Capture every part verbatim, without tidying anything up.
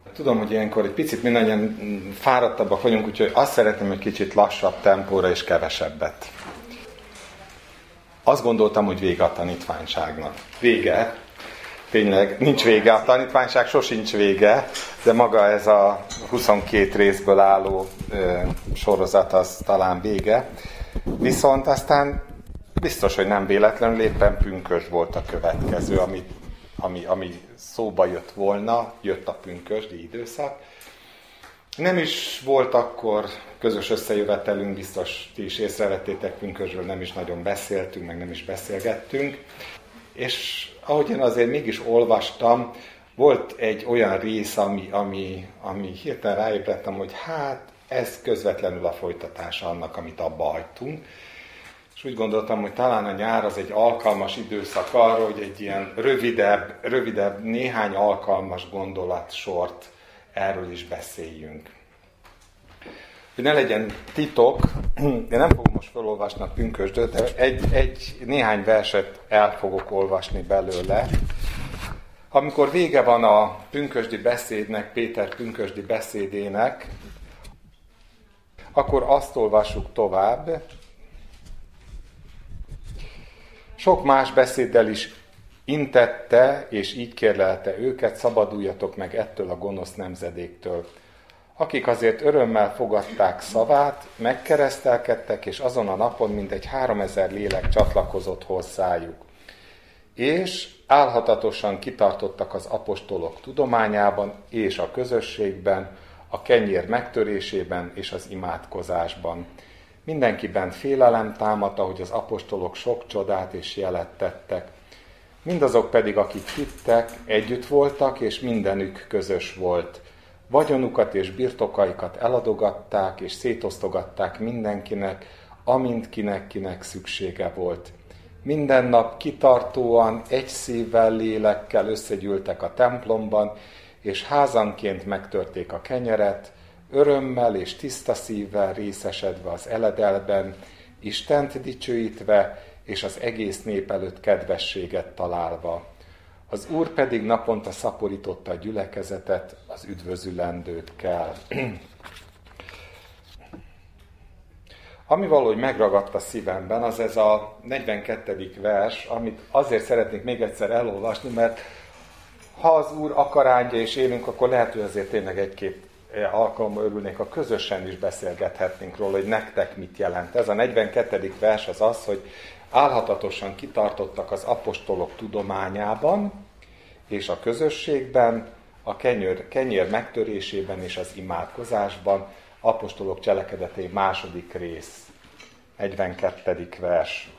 Tudom, hogy ilyenkor egy picit mindannyian fáradtabbak vagyunk, úgyhogy azt szeretném, hogy kicsit lassabb tempóra és kevesebbet. Azt gondoltam, hogy vége a tanítványságnak. Vége. Tényleg, nincs vége a tanítványság, sosincs vége, de maga ez a huszonkét részből álló ö, sorozat az talán vége. Viszont aztán biztos, hogy nem véletlenül éppen pünkösd volt a következő, ami, ami, ami szóba jött volna, jött a pünkösdi időszak. Nem is volt akkor közös összejövetelünk, biztos ti is észrevettétek, pünkösdről nem is nagyon beszéltünk, meg nem is beszélgettünk. És ahogy én azért mégis olvastam, volt egy olyan rész, ami, ami, ami hirtelen ráébredtem, hogy hát ez közvetlenül a folytatása annak, amit abba hagytunk. És úgy gondoltam, hogy talán a nyár az egy alkalmas időszak arra, hogy egy ilyen rövidebb, rövidebb néhány alkalmas gondolatsort erről is beszéljünk. Hogy ne legyen titok, én nem fogom most felolvasni a pünkösdöt, de egy, egy, néhány verset el fogok olvasni belőle. Amikor vége van a pünkösdi beszédnek, Péter pünkösdi beszédének, akkor azt olvassuk tovább. Sok más beszéddel is intette, és így kérlelte őket, szabaduljatok meg ettől a gonosz nemzedéktől. Akik azért örömmel fogadták szavát, megkeresztelkedtek, és azon a napon mintegy háromezer lélek csatlakozott hozzájuk. És álhatatosan kitartottak az apostolok tudományában és a közösségben, a kenyér megtörésében és az imádkozásban. Mindenkiben félelem támadt, ahogy az apostolok sok csodát és jelet tettek. Mindazok pedig, akik hittek, együtt voltak, és mindenük közös volt. Vagyonukat és birtokaikat eladogatták, és szétosztogatták mindenkinek, amint kinek-kinek szüksége volt. Minden nap kitartóan, egy szívvel, lélekkel összegyűltek a templomban, és házanként megtörték a kenyeret, örömmel és tiszta szívvel részesedve az eledelben, Istent dicsőítve, és az egész nép előtt kedvességet találva. Az Úr pedig naponta szaporította a gyülekezetet az üdvözülendőkkel. Ami valahogy megragadt a szívemben, az ez a negyvenkettedik vers, amit azért szeretnék még egyszer elolvasni, mert ha az Úr akarándja és élünk, akkor lehet, hogy azért tényleg egy-két alkalommal örülnék, ha közösen is beszélgethetnénk róla, hogy nektek mit jelent. Ez a negyvenkettedik vers az az, hogy álhatatosan kitartottak az apostolok tudományában és a közösségben, a kenyér, kenyér megtörésében és az imádkozásban. Apostolok cselekedetei második rész, negyvenkettedik vers.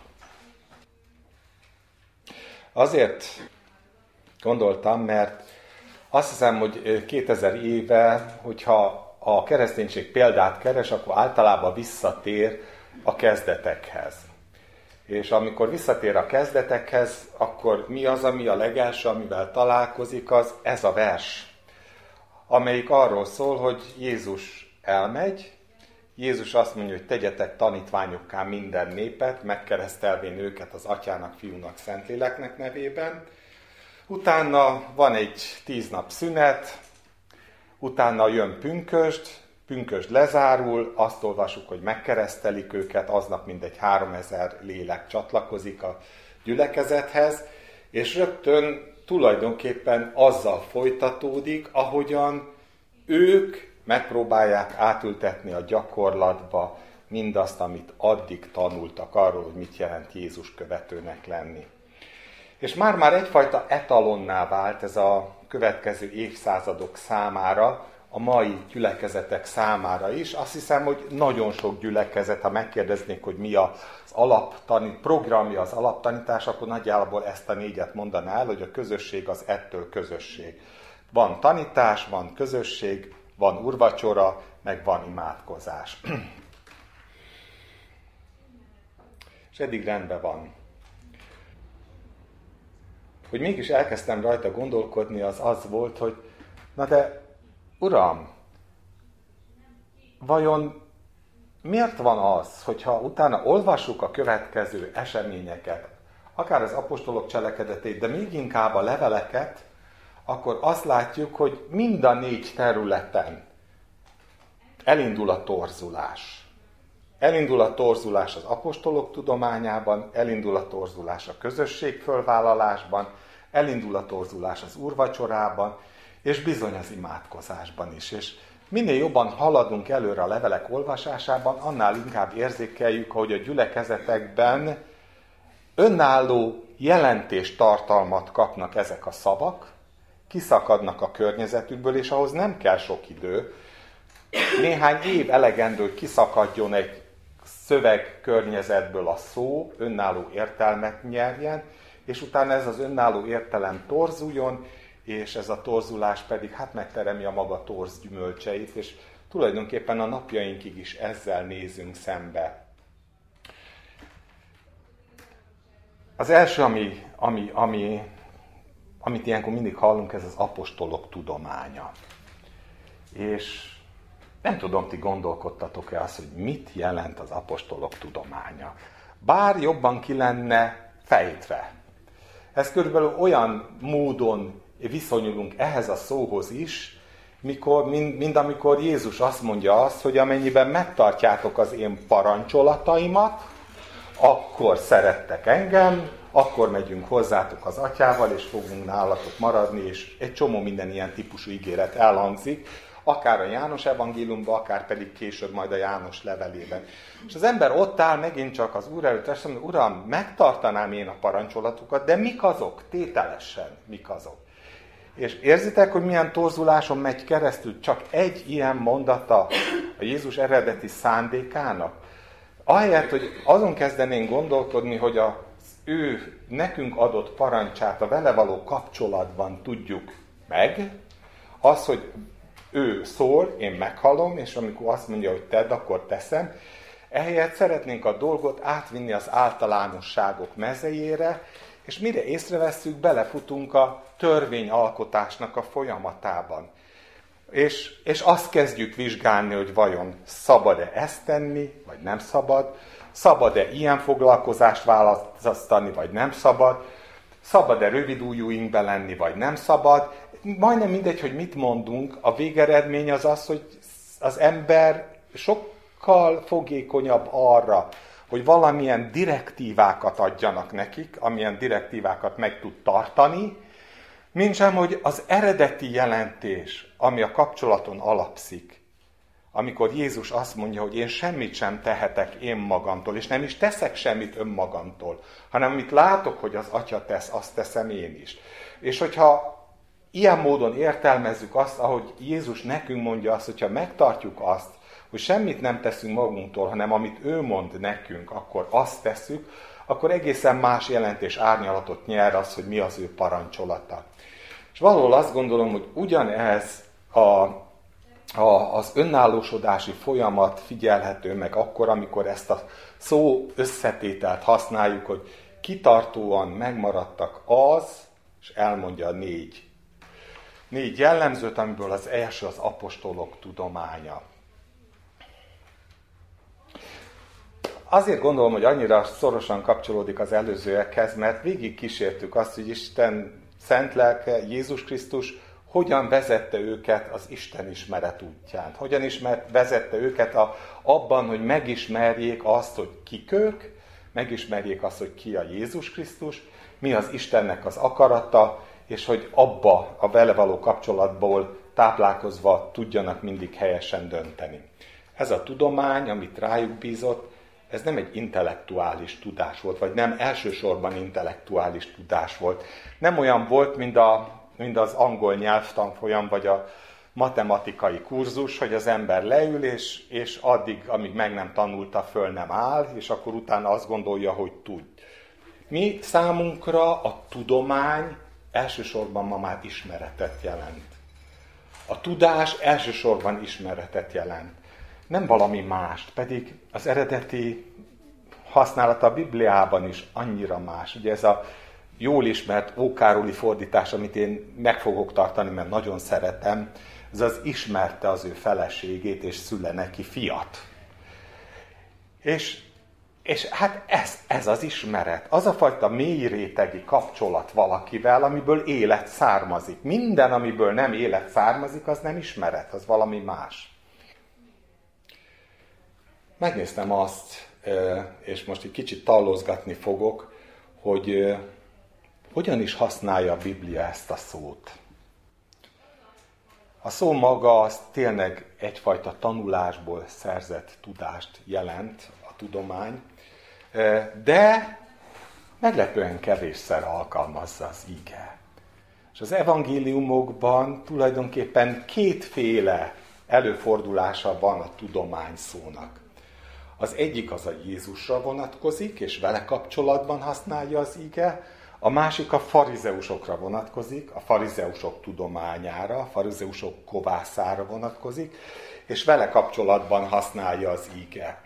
Azért gondoltam, mert azt hiszem, hogy kétezer éve, hogyha a kereszténység példát keres, akkor általában visszatér a kezdetekhez. És amikor visszatér a kezdetekhez, akkor mi az, ami a legelső, amivel találkozik, az ez a vers, amelyik arról szól, hogy Jézus elmegy, Jézus azt mondja, hogy tegyetek tanítványokká minden népet, megkeresztelvén őket az Atyának, Fiúnak, Szentléleknek nevében. Utána van egy tíz nap szünet, utána jön pünkösd, pünkösd lezárul, azt olvasjuk, hogy megkeresztelik őket, aznap mindegy háromezer lélek csatlakozik a gyülekezethez, és rögtön tulajdonképpen azzal folytatódik, ahogyan ők megpróbálják átültetni a gyakorlatba mindazt, amit addig tanultak arról, hogy mit jelent Jézus követőnek lenni. És már-már egyfajta etalonná vált ez a következő évszázadok számára, a mai gyülekezetek számára is. Azt hiszem, hogy nagyon sok gyülekezet, ha megkérdeznék, hogy mi az alaptanít, programja az alaptanítás, akkor nagyjából ezt a négyet mondaná el, hogy a közösség az ettől közösség. Van tanítás, van közösség, van úrvacsora, meg van imádkozás. És eddig rendben van. Hogy mégis elkezdtem rajta gondolkodni, az az volt, hogy na de, Uram, vajon miért van az, hogyha utána olvassuk a következő eseményeket, akár az apostolok cselekedetét, de még inkább a leveleket, akkor azt látjuk, hogy mind a négy területen elindul a torzulás. Elindul a torzulás az apostolok tudományában, elindul a torzulás a közösségfölvállalásban, elindul a torzulás az úrvacsorában, és bizony az imádkozásban is. És minél jobban haladunk előre a levelek olvasásában, annál inkább érzékeljük, hogy a gyülekezetekben önálló jelentéstartalmat kapnak ezek a szavak, kiszakadnak a környezetükből, és ahhoz nem kell sok idő. Néhány év elegendő, hogy kiszakadjon egy szöveg környezetből a szó, önálló értelmet nyerjen, és utána ez az önálló értelem torzuljon, és ez a torzulás pedig hát megteremi a maga torz gyümölcseit, és tulajdonképpen a napjainkig is ezzel nézünk szembe. Az első, ami, ami, ami, amit ilyenkor mindig hallunk, ez az apostolok tudománya. És nem tudom, ti gondolkodtatok-e azt, hogy mit jelent az apostolok tudománya. Bár jobban ki lenne fejtve. Ez körülbelül olyan módon viszonyulunk ehhez a szóhoz is, mikor, mind, mind amikor Jézus azt mondja azt, hogy amennyiben megtartjátok az én parancsolataimat, akkor szerettek engem, akkor megyünk hozzátok az atyával, és fogunk nálatok maradni, és egy csomó minden ilyen típusú ígéret elhangzik, akár a János evangéliumban, akár pedig később majd a János levelében. És az ember ott áll megint csak az Úr előtt, és mondja, Uram, megtartanám én a parancsolatokat, de mik azok? Tételesen mik azok? És érzitek, hogy milyen torzuláson megy keresztül csak egy ilyen mondata a Jézus eredeti szándékának? Ahelyett, hogy azon kezdenénk gondolkodni, hogy az ő nekünk adott parancsát a vele való kapcsolatban tudjuk meg, az, hogy ő szól, én meghallom, és amikor azt mondja, hogy tedd, akkor teszem. Ehelyett szeretnénk a dolgot átvinni az általánosságok mezejére, és mire észrevesszük, belefutunk a törvényalkotásnak a folyamatában. És, és azt kezdjük vizsgálni, hogy vajon szabad-e ezt tenni, vagy nem szabad, szabad-e ilyen foglalkozást választani, vagy nem szabad, szabad-e rövidújúinkbe lenni, vagy nem szabad. Majdnem mindegy, hogy mit mondunk, a végeredmény az az, hogy az ember sokkal fogékonyabb arra, hogy valamilyen direktívákat adjanak nekik, amilyen direktívákat meg tud tartani, mintsem, hogy az eredeti jelentés, ami a kapcsolaton alapszik, amikor Jézus azt mondja, hogy én semmit sem tehetek én magamtól, és nem is teszek semmit önmagamtól, hanem amit látok, hogy az Atya tesz, azt teszem én is. És hogyha ilyen módon értelmezzük azt, ahogy Jézus nekünk mondja azt, hogyha megtartjuk azt, hogy semmit nem teszünk magunktól, hanem amit ő mond nekünk, akkor azt tesszük, akkor egészen más jelentés árnyalatot nyer az, hogy mi az ő parancsolata. És valahol azt gondolom, hogy ugyanez a, a, az önállósodási folyamat figyelhető meg akkor, amikor ezt a szó összetételt használjuk, hogy kitartóan megmaradtak az, és elmondja a négy. Négy jellemzőt, amiből az első az apostolok tudománya. Azért gondolom, hogy annyira szorosan kapcsolódik az előzőekhez, mert végig kísértük azt, hogy Isten szent lelke, Jézus Krisztus hogyan vezette őket az Isten ismeret útján. Hogyan ismert, vezette őket a, abban, hogy megismerjék azt, hogy kik ők, megismerjék azt, hogy ki a Jézus Krisztus, mi az Istennek az akarata, és hogy abba a vele való kapcsolatból táplálkozva tudjanak mindig helyesen dönteni. Ez a tudomány, amit rájuk bízott, ez nem egy intellektuális tudás volt, vagy nem elsősorban intellektuális tudás volt. Nem olyan volt, mint, a, mint az angol nyelvtanfolyam, vagy a matematikai kurzus, hogy az ember leül, és, és addig, amíg meg nem tanulta, föl nem áll, és akkor utána azt gondolja, hogy tud. Mi számunkra a tudomány elsősorban ma már ismeretet jelent. A tudás elsősorban ismeretet jelent. Nem valami mást, pedig az eredeti használata a Bibliában is annyira más. Ugye ez a jól ismert ókároli fordítás, amit én meg fogok tartani, mert nagyon szeretem, ez az ismerte az ő feleségét, és szüle neki fiat. És És hát ez, ez az ismeret, az a fajta mély rétegi kapcsolat valakivel, amiből élet származik. Minden, amiből nem élet származik, az nem ismeret, az valami más. Megnéztem azt, és most egy kicsit tallózgatni fogok, hogy hogyan is használja a Biblia ezt a szót. A szó maga az tényleg egyfajta tanulásból szerzett tudást jelent, a tudomány, de meglepően kevésszer alkalmazza az ige. És az evangéliumokban tulajdonképpen kétféle előfordulása van a tudomány szónak. Az egyik az a Jézusra vonatkozik, és vele kapcsolatban használja az ige, a másik a farizeusokra vonatkozik, a farizeusok tudományára, a farizeusok kovászára vonatkozik, és vele kapcsolatban használja az ige.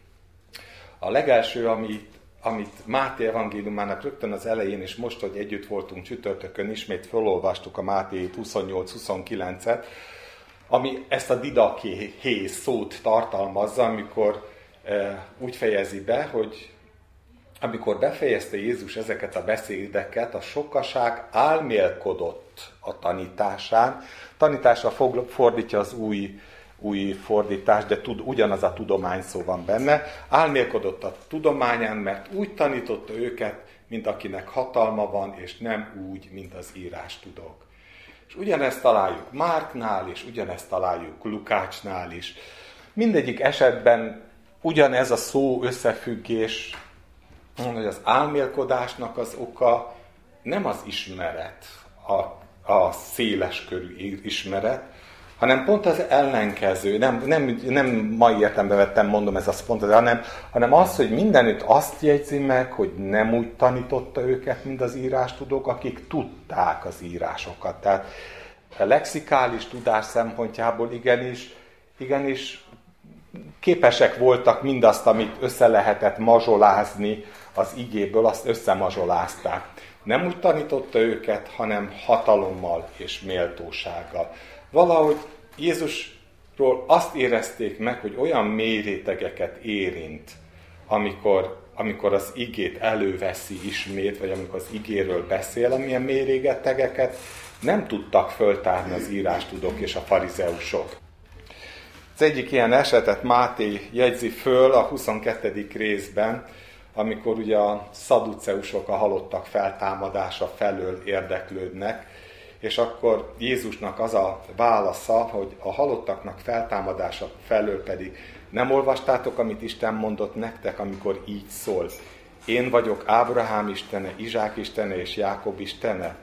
A legelső, amit, amit Máté evangéliumának rögtön az elején, és most, hogy együtt voltunk csütörtökön, ismét felolvastuk a Máté huszonnyolc huszonkilencet, ami ezt a didaké szót tartalmazza, amikor e, úgy fejezi be, hogy amikor befejezte Jézus ezeket a beszédeket, a sokaság álmélkodott a tanításán. Tanításra fordítja az új, új fordítás, de tud, ugyanaz a tudomány szó van benne. Álmélkodott a tudományán, mert úgy tanította őket, mint akinek hatalma van, és nem úgy, mint az írástudók. És ugyanezt találjuk Márknál, és ugyanezt találjuk Lukácsnál is. Mindegyik esetben ugyanez a szó összefüggés, hogy az álmélkodásnak az oka nem az ismeret, a, a széleskörű ismeret, hanem pont az ellenkező, nem, nem, nem mai értelemben vettem, mondom ez a pont, hanem, hanem az, hogy mindenütt azt jegyzi meg, hogy nem úgy tanította őket, mint az írástudók, akik tudták az írásokat. Tehát a lexikális tudás szempontjából igenis, igenis képesek voltak mindazt, amit össze lehetett mazsolázni az igéből, azt összemazsolázták. Nem úgy tanította őket, hanem hatalommal és méltósággal. Valahogy Jézusról azt érezték meg, hogy olyan mély rétegeket érint, amikor, amikor az igét előveszi ismét, vagy amikor az igéről beszél, amilyen mély rétegeket nem tudtak föltárni az írástudók és a farizeusok. Az egyik ilyen esetet Máté jegyzi föl a huszonkettedik részben, amikor ugye a szaduceusok a halottak feltámadása felől érdeklődnek, és akkor Jézusnak az a válasza, hogy a halottaknak feltámadása felől pedig nem olvastátok, amit Isten mondott nektek, amikor így szól. Én vagyok Ábrahám istene, Izsák istene és Jákob istene.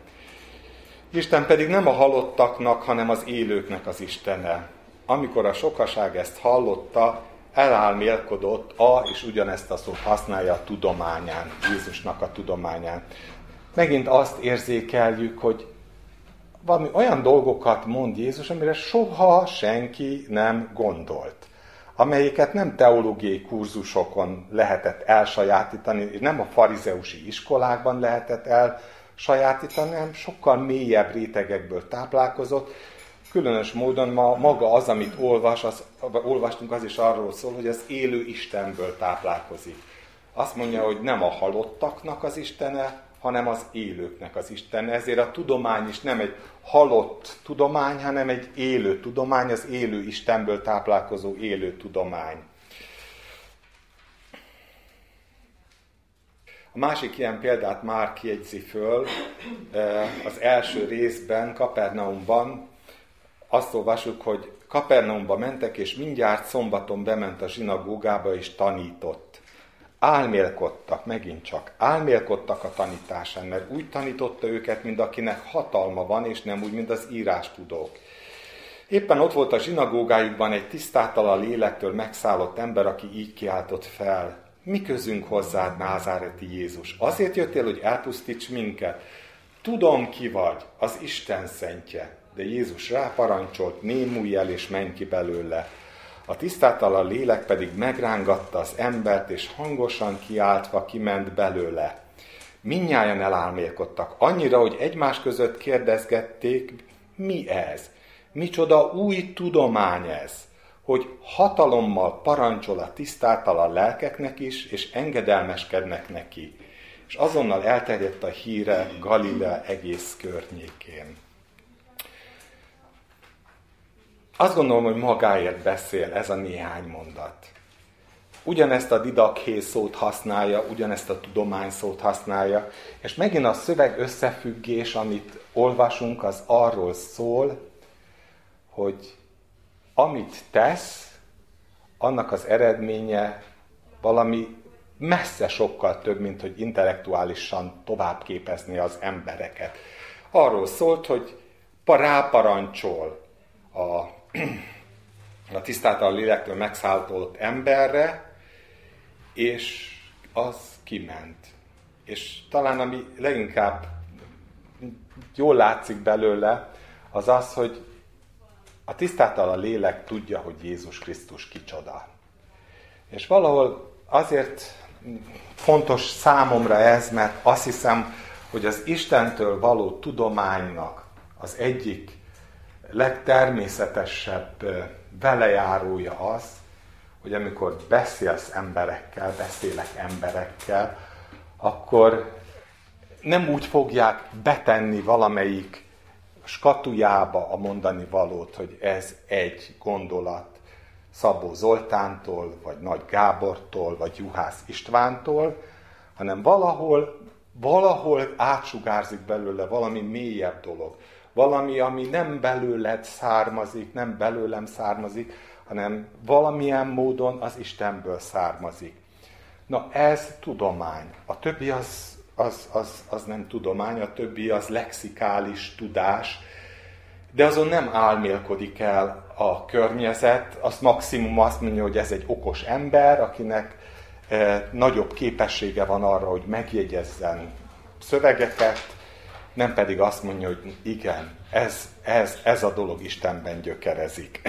Isten pedig nem a halottaknak, hanem az élőknek az istene. Amikor a sokaság ezt hallotta, elálmélkodott a, és ugyanezt a szót használja a tudományán, Jézusnak a tudományán. Megint azt érzékeljük, hogy valami olyan dolgokat mond Jézus, amire soha senki nem gondolt, amelyeket nem teológiai kurzusokon lehetett elsajátítani, és nem a farizeusi iskolákban lehetett elsajátítani, hanem sokkal mélyebb rétegekből táplálkozott. Különös módon ma maga az, amit olvas, az, olvastunk, az is arról szól, hogy az élő Istenből táplálkozik. Azt mondja, hogy nem a halottaknak az Istene, hanem az élőknek az Istene. Ezért a tudomány is nem egy halott tudomány, hanem egy élő tudomány, az élő Istenből táplálkozó élő tudomány. A másik ilyen példát már jegyzi föl, az első részben, Kapernaumban, azt olvasjuk, hogy Kapernaumba mentek, és mindjárt szombaton bement a zsinagógába, és tanított. Álmélkodtak, megint csak, álmélkodtak a tanításán, mert úgy tanította őket, mint akinek hatalma van, és nem úgy, mint az írástudók. Éppen ott volt a zsinagógájukban egy tisztátalan lélektől megszállott ember, aki így kiáltott fel. Mi közünk hozzád, názáreti Jézus? Azért jöttél, hogy elpusztíts minket? Tudom, ki vagy, az Isten szentje. De Jézus ráparancsolt, némulj el és menj ki belőle. A tisztátalan lélek pedig megrángatta az embert, és hangosan kiáltva kiment belőle. Mindnyájan elálmélkodtak, annyira, hogy egymás között kérdezgették, mi ez? Micsoda új tudomány ez? hogy hatalommal parancsol a tisztátalan lelkeknek is, és engedelmeskednek neki. És azonnal elterjedt a híre Galilea egész környékén. Azt gondolom, hogy magáért beszél ez a néhány mondat. Ugyanezt a didakhé szót használja, ugyanezt a tudomány szót használja, és megint a szöveg összefüggés, amit olvasunk, az arról szól, hogy amit tesz, annak az eredménye valami messze sokkal több, mint hogy intellektuálisan tovább képezni az embereket. Arról szólt, hogy ráparancsol a, a tisztátalan lélektől megszálltott emberre, és az kiment. És talán ami leginkább jól látszik belőle, az az, hogy a tisztátalan lélek tudja, hogy Jézus Krisztus kicsoda. És valahol azért fontos számomra ez, mert azt hiszem, hogy az Istentől való tudománynak az egyik legtermészetesebb velejárója az, hogy amikor beszélsz emberekkel, beszélek emberekkel, akkor nem úgy fogják betenni valamelyik skatujába a mondani valót, hogy ez egy gondolat Szabó Zoltántól, vagy Nagy Gábortól, vagy Juhász Istvántól, hanem valahol, valahol átsugárzik belőle valami mélyebb dolog. Valami, ami nem belőled származik, nem belőlem származik, hanem valamilyen módon az Istenből származik. Na ez tudomány. A többi az, az, az, az nem tudomány, a többi az lexikális tudás, de azon nem álmélkodik el a környezet, az maximum azt mondja, hogy ez egy okos ember, akinek eh, nagyobb képessége van arra, hogy megjegyezzen szövegeket, nem pedig azt mondja, hogy igen, ez, ez, ez a dolog Istenben gyökerezik.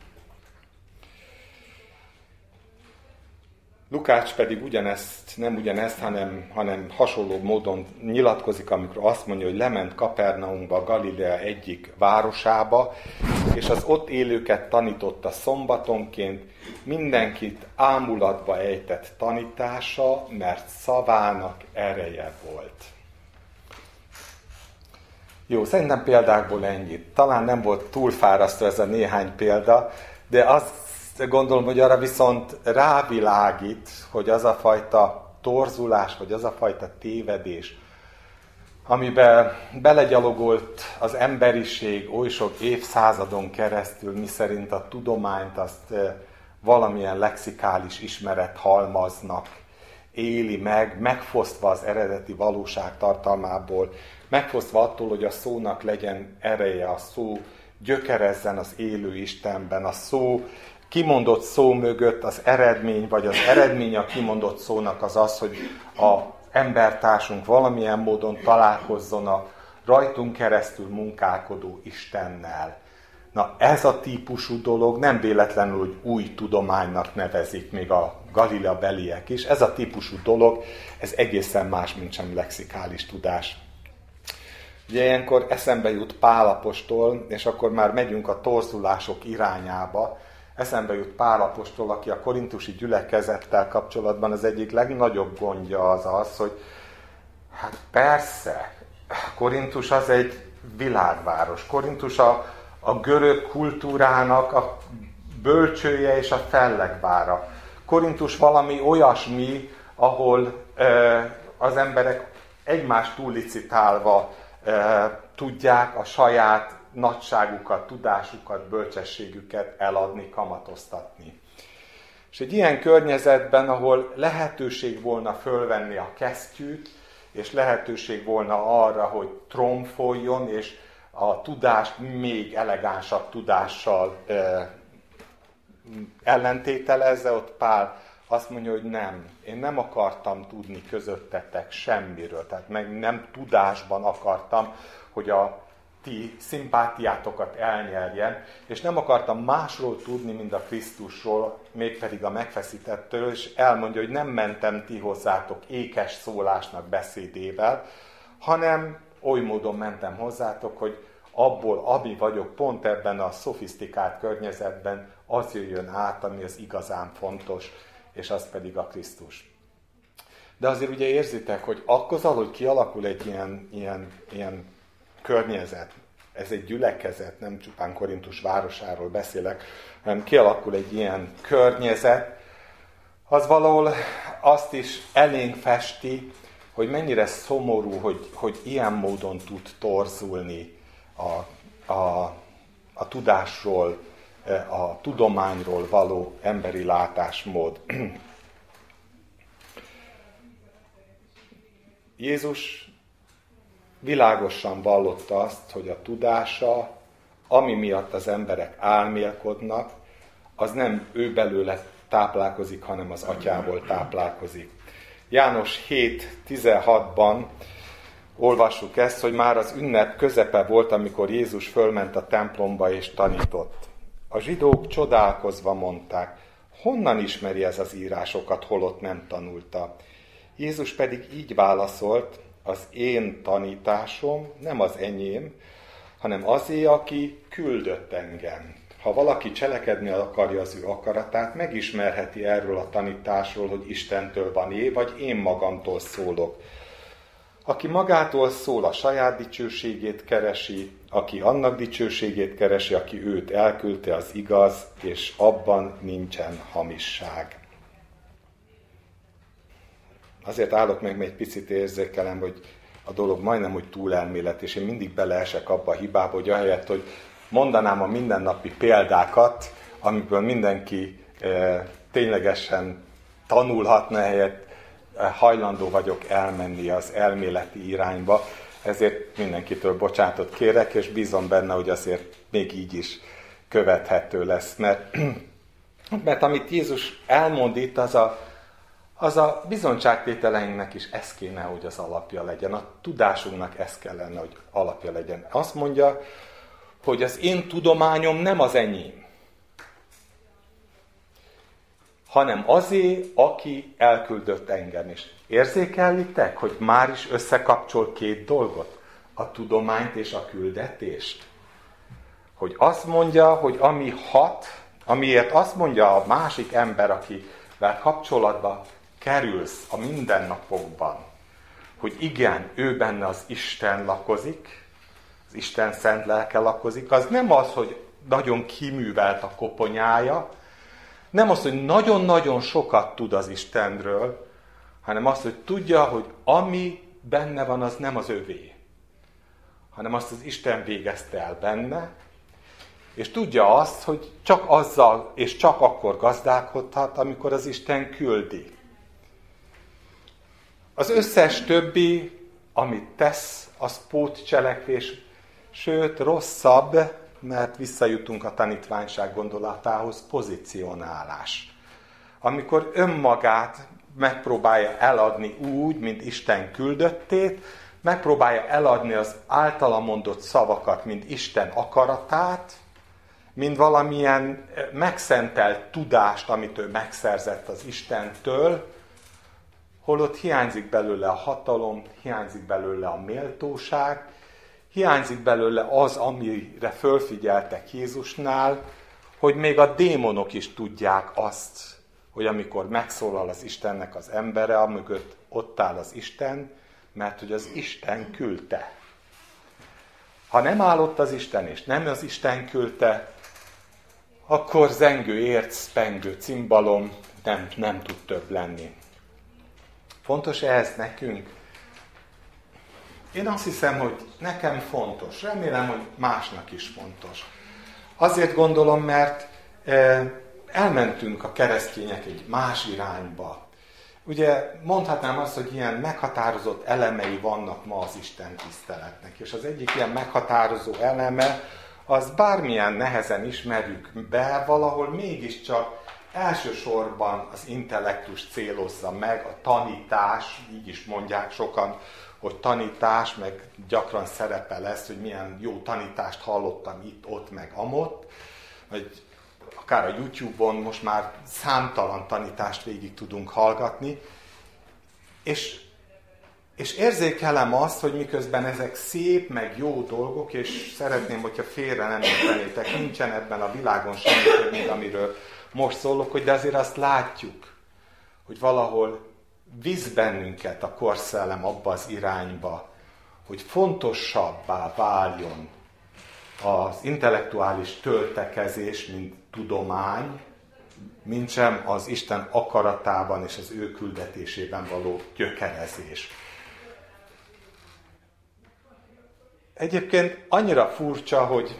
Lukács pedig ugyanezt, nem ugyanezt, hanem, hanem hasonló módon nyilatkozik, amikor azt mondja, hogy lement Kapernaumba, Galilea egyik városába, és az ott élőket tanította szombatonként, mindenkit ámulatba ejtett tanítása, mert szavának ereje volt. Jó, szerintem példákból ennyit. Talán nem volt túl fárasztó ez a néhány példa, de azt gondolom, hogy arra viszont rávilágít, hogy az a fajta torzulás, vagy az a fajta tévedés, amiben belegyalogolt az emberiség oly sok évszázadon keresztül, miszerint a tudományt azt valamilyen lexikális ismeret halmaznak éli meg, megfosztva az eredeti valóság tartalmából, megfosztva attól, hogy a szónak legyen ereje, a szó gyökerezzen az élő Istenben, a szó kimondott szó mögött az eredmény, vagy az eredmény a kimondott szónak az az, hogy az embertársunk valamilyen módon találkozzon a rajtunk keresztül munkálkodó Istennel. Na ez a típusú dolog nem véletlenül, hogy új tudománynak nevezik még a Galilea beliek is. Ez a típusú dolog, ez egészen más, mint sem lexikális tudás. Ugye ilyenkor eszembe jut Pál apostol, és akkor már megyünk a torzulások irányába. Eszembe jut Pál apostol, aki a korintusi gyülekezettel kapcsolatban az egyik legnagyobb gondja az az, hogy hát persze, Korintus az egy világváros. Korintus a, a görög kultúrának a bölcsője és a fellegvára. Korintus valami olyasmi, ahol e, az emberek egymást túllicitálva e, tudják a saját nagyságukat, tudásukat, bölcsességüket eladni, kamatoztatni. És egy ilyen környezetben, ahol lehetőség volna fölvenni a kesztyűt, és lehetőség volna arra, hogy tromfoljon, és a tudást még elegánsabb tudással e, ellentételezze, ott Pál azt mondja, hogy nem, én nem akartam tudni közöttetek semmiről, tehát meg nem tudásban akartam, hogy a ti szimpátiátokat elnyerjen, és nem akartam másról tudni, mint a Krisztusról, mégpedig a megfeszítettől, és elmondja, hogy nem mentem ti hozzátok ékes szólásnak beszédével, hanem oly módon mentem hozzátok, hogy abból, ami vagyok, pont ebben a szofisztikált környezetben, az jöjjön át, ami az igazán fontos, és az pedig a Krisztus. De azért ugye érzitek, hogy akkor, hogy kialakul egy ilyen, ilyen, ilyen környezet, ez egy gyülekezet, nem csupán Korintus városáról beszélek, hanem kialakul egy ilyen környezet, az valahol azt is elénk festi, hogy mennyire szomorú, hogy, hogy ilyen módon tud torzulni a, a, a tudásról, a tudományról való emberi látásmód. Jézus világosan vallotta azt, hogy a tudása, ami miatt az emberek álmélkodnak, az nem ő belőle táplálkozik, hanem az atyából táplálkozik. János hét tizenhatban olvassuk ezt, hogy már az ünnep közepe volt, amikor Jézus fölment a templomba és tanított. A zsidók csodálkozva mondták, honnan ismeri ez az írásokat, holott nem tanulta. Jézus pedig így válaszolt, az én tanításom nem az enyém, hanem azé, aki küldött engem. Ha valaki cselekedni akarja az ő akaratát, megismerheti erről a tanításról, hogy Istentől van-e, vagy én magamtól szólok. Aki magától szól, a saját dicsőségét keresi, aki annak dicsőségét keresi, aki őt elküldte, az igaz, és abban nincsen hamisság. Azért állok meg, mert egy picit érzékelem, hogy a dolog majdnem, hogy túlelmélet, és én mindig beleesek abba a hibába, hogy ahelyett, hogy mondanám a mindennapi példákat, amikből mindenki e, ténylegesen tanulhatna, helyett e, hajlandó vagyok elmenni az elméleti irányba, ezért mindenkitől bocsánatot kérek, és bízom benne, hogy azért még így is követhető lesz. Mert, mert amit Jézus elmond itt, az a, az a bizonyságtételeinknek is ez kéne, hogy az alapja legyen. A tudásunknak ez kellene, hogy alapja legyen. Azt mondja, hogy az én tudományom nem az enyém, hanem azé, aki elküldött engem is. Érzékellitek, hogy már is összekapcsol két dolgot? A tudományt és a küldetést. Hogy azt mondja, hogy ami hat, amiért azt mondja a másik ember, akivel kapcsolatba kerülsz a mindennapokban, hogy igen, ő benne az Isten lakozik, az Isten szent lelke lakozik, az nem az, hogy nagyon kiművelt a koponyája, nem az, hogy nagyon-nagyon sokat tud az Istenről, hanem az, hogy tudja, hogy ami benne van, az nem az övé, hanem azt az Isten végezte el benne, és tudja azt, hogy csak azzal és csak akkor gazdálkodhat, amikor az Isten küldi. Az összes többi, amit tesz, az pótcselekvés, sőt, rosszabb, mert visszajutunk a tanítványság gondolatához, pozícionálás. Amikor önmagát megpróbálja eladni úgy, mint Isten küldöttét, megpróbálja eladni az általa mondott szavakat, mint Isten akaratát, mint valamilyen megszentelt tudást, amit ő megszerzett az Istentől, holott hiányzik belőle a hatalom, hiányzik belőle a méltóság, hiányzik belőle az, amire fölfigyeltek Jézusnál, hogy még a démonok is tudják azt, hogy amikor megszólal az Istennek az embere, amögött ott áll az Isten, mert hogy az Isten küldte. Ha nem áll ott az Isten, és nem az Isten küldte, akkor zengő érc, pengő cimbalom nem, nem tud több lenni. Fontos ez nekünk? Én azt hiszem, hogy nekem fontos. Remélem, hogy másnak is fontos. Azért gondolom, mert elmentünk a keresztények egy más irányba. Ugye mondhatnám azt, hogy ilyen meghatározott elemei vannak ma az Isten tiszteletnek. És az egyik ilyen meghatározó eleme, az bármilyen nehezen ismerjük be, valahol mégiscsak elsősorban az intellektus célozza meg, a tanítás, így is mondják sokan, hogy tanítás, meg gyakran szerepel ez, hogy milyen jó tanítást hallottam itt, ott, meg amott, vagy akár a YouTube-on most már számtalan tanítást végig tudunk hallgatni, és És érzékelem azt, hogy miközben ezek szép, meg jó dolgok, és szeretném, hogyha félre nem értenétek, nincsen ebben a világon semmi több, mint amiről most szólok, hogy de azért azt látjuk, hogy valahol visz bennünket a korszellem abba az irányba, hogy fontosabbá váljon az intellektuális töltekezés, mint tudomány, mintsem az Isten akaratában és az ő küldetésében való gyökerezés. Egyébként annyira furcsa, hogy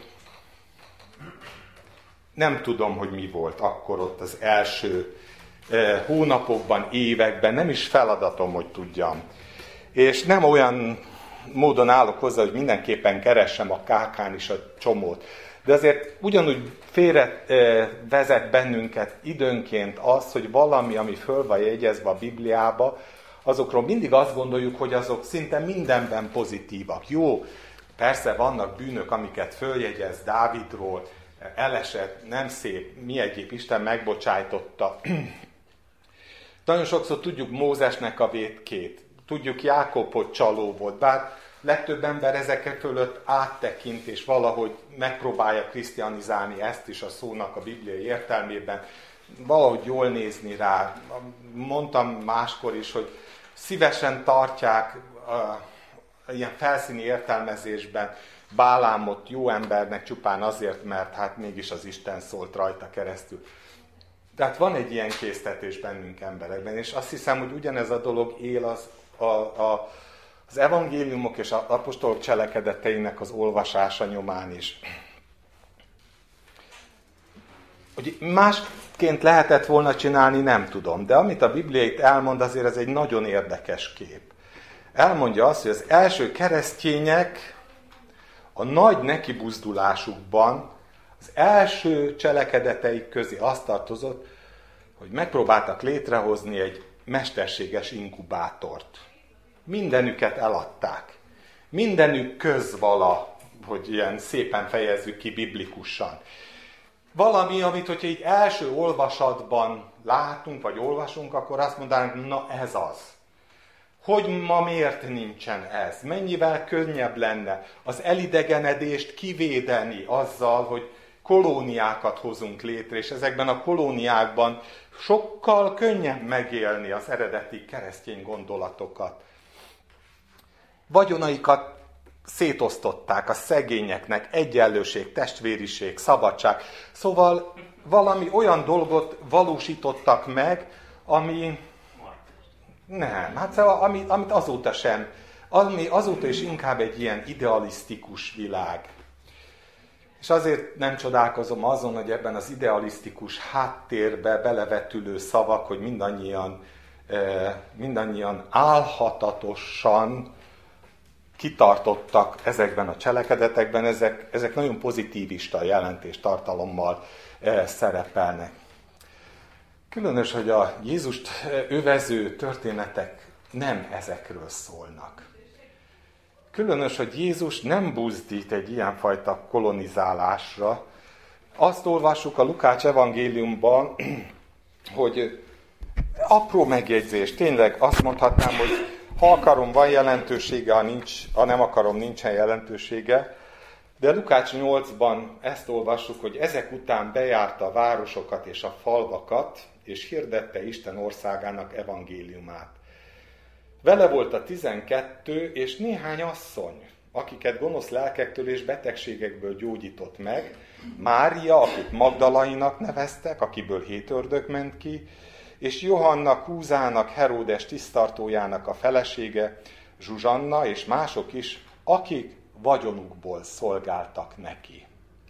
nem tudom, hogy mi volt akkor ott az első eh, hónapokban, években, nem is feladatom, hogy tudjam. És nem olyan módon állok hozzá, hogy mindenképpen keressem a kákán is a csomót. De azért ugyanúgy félre eh, vezet bennünket időnként az, hogy valami, ami föl van jegyezve a Bibliába, azokról mindig azt gondoljuk, hogy azok szinte mindenben pozitívak. Jó, persze vannak bűnök, amiket följegyez Dávidról, elesett, nem szép, mi egyéb Isten megbocsájtotta. Nagyon sokszor tudjuk Mózesnek a vétkét, tudjuk Jákob, hogy csaló volt, bár legtöbb ember ezek fölött áttekint, és valahogy megpróbálja krisztianizálni ezt is a szónak a bibliai értelmében, valahogy jól nézni rá. Mondtam máskor is, hogy szívesen tartják uh, ilyen felszíni értelmezésben Bálámot jó embernek csupán azért, mert hát mégis az Isten szólt rajta keresztül. Tehát van egy ilyen késztetés bennünk emberekben, és azt hiszem, hogy ugyanez a dolog él az, a, a, az evangéliumok és az apostolok cselekedeteinek az olvasása nyomán is. Hogy másként lehetett volna csinálni, nem tudom, de amit a Biblia itt elmond, azért ez egy nagyon érdekes kép. Elmondja azt, hogy az első keresztények a nagy nekibuzdulásukban az első cselekedeteik közé azt tartozott, hogy megpróbáltak létrehozni egy mesterséges inkubátort. Mindenüket eladták. Mindenük közvala, hogy ilyen szépen fejezzük ki biblikusan. Valami, amit hogyha így első olvasatban látunk, vagy olvasunk, akkor azt mondanánk, na ez az. Hogy ma miért nincsen ez? Mennyivel könnyebb lenne az elidegenedést kivédeni azzal, hogy kolóniákat hozunk létre, és ezekben a kolóniákban sokkal könnyebb megélni az eredeti keresztény gondolatokat. Vagyonaikat szétosztották a szegényeknek, egyenlőség, testvériség, szabadság. Szóval valami olyan dolgot valósítottak meg, ami nem, hát szóval amit, amit azóta sem, ami azóta is inkább egy ilyen idealisztikus világ. És azért nem csodálkozom azon, hogy ebben az idealisztikus háttérbe belevetülő szavak, hogy mindannyian, mindannyian álhatatosan kitartottak ezekben a cselekedetekben, ezek, ezek nagyon pozitívista jelentéstartalommal szerepelnek. Különös, hogy a Jézust övező történetek nem ezekről szólnak. Különös, hogy Jézus nem buzdít egy ilyenfajta kolonizálásra. Azt olvassuk a Lukács evangéliumban, hogy apró megjegyzés, tényleg azt mondhatnám, hogy ha akarom, van jelentősége, ha, nincs, ha nem akarom, nincsen jelentősége. De Lukács nyolcban ezt olvassuk, hogy ezek után bejárta a városokat és a falvakat, és hirdette Isten országának evangéliumát. Vele volt a tizenkettő és néhány asszony, akiket gonosz lelkektől és betegségekből gyógyított meg, Mária, akit Magdalainak neveztek, akiből hét ördög ment ki, és Johanna Kúzának, Heródes tisztartójának a felesége, Zsuzsanna és mások is, akik vagyonukból szolgáltak neki.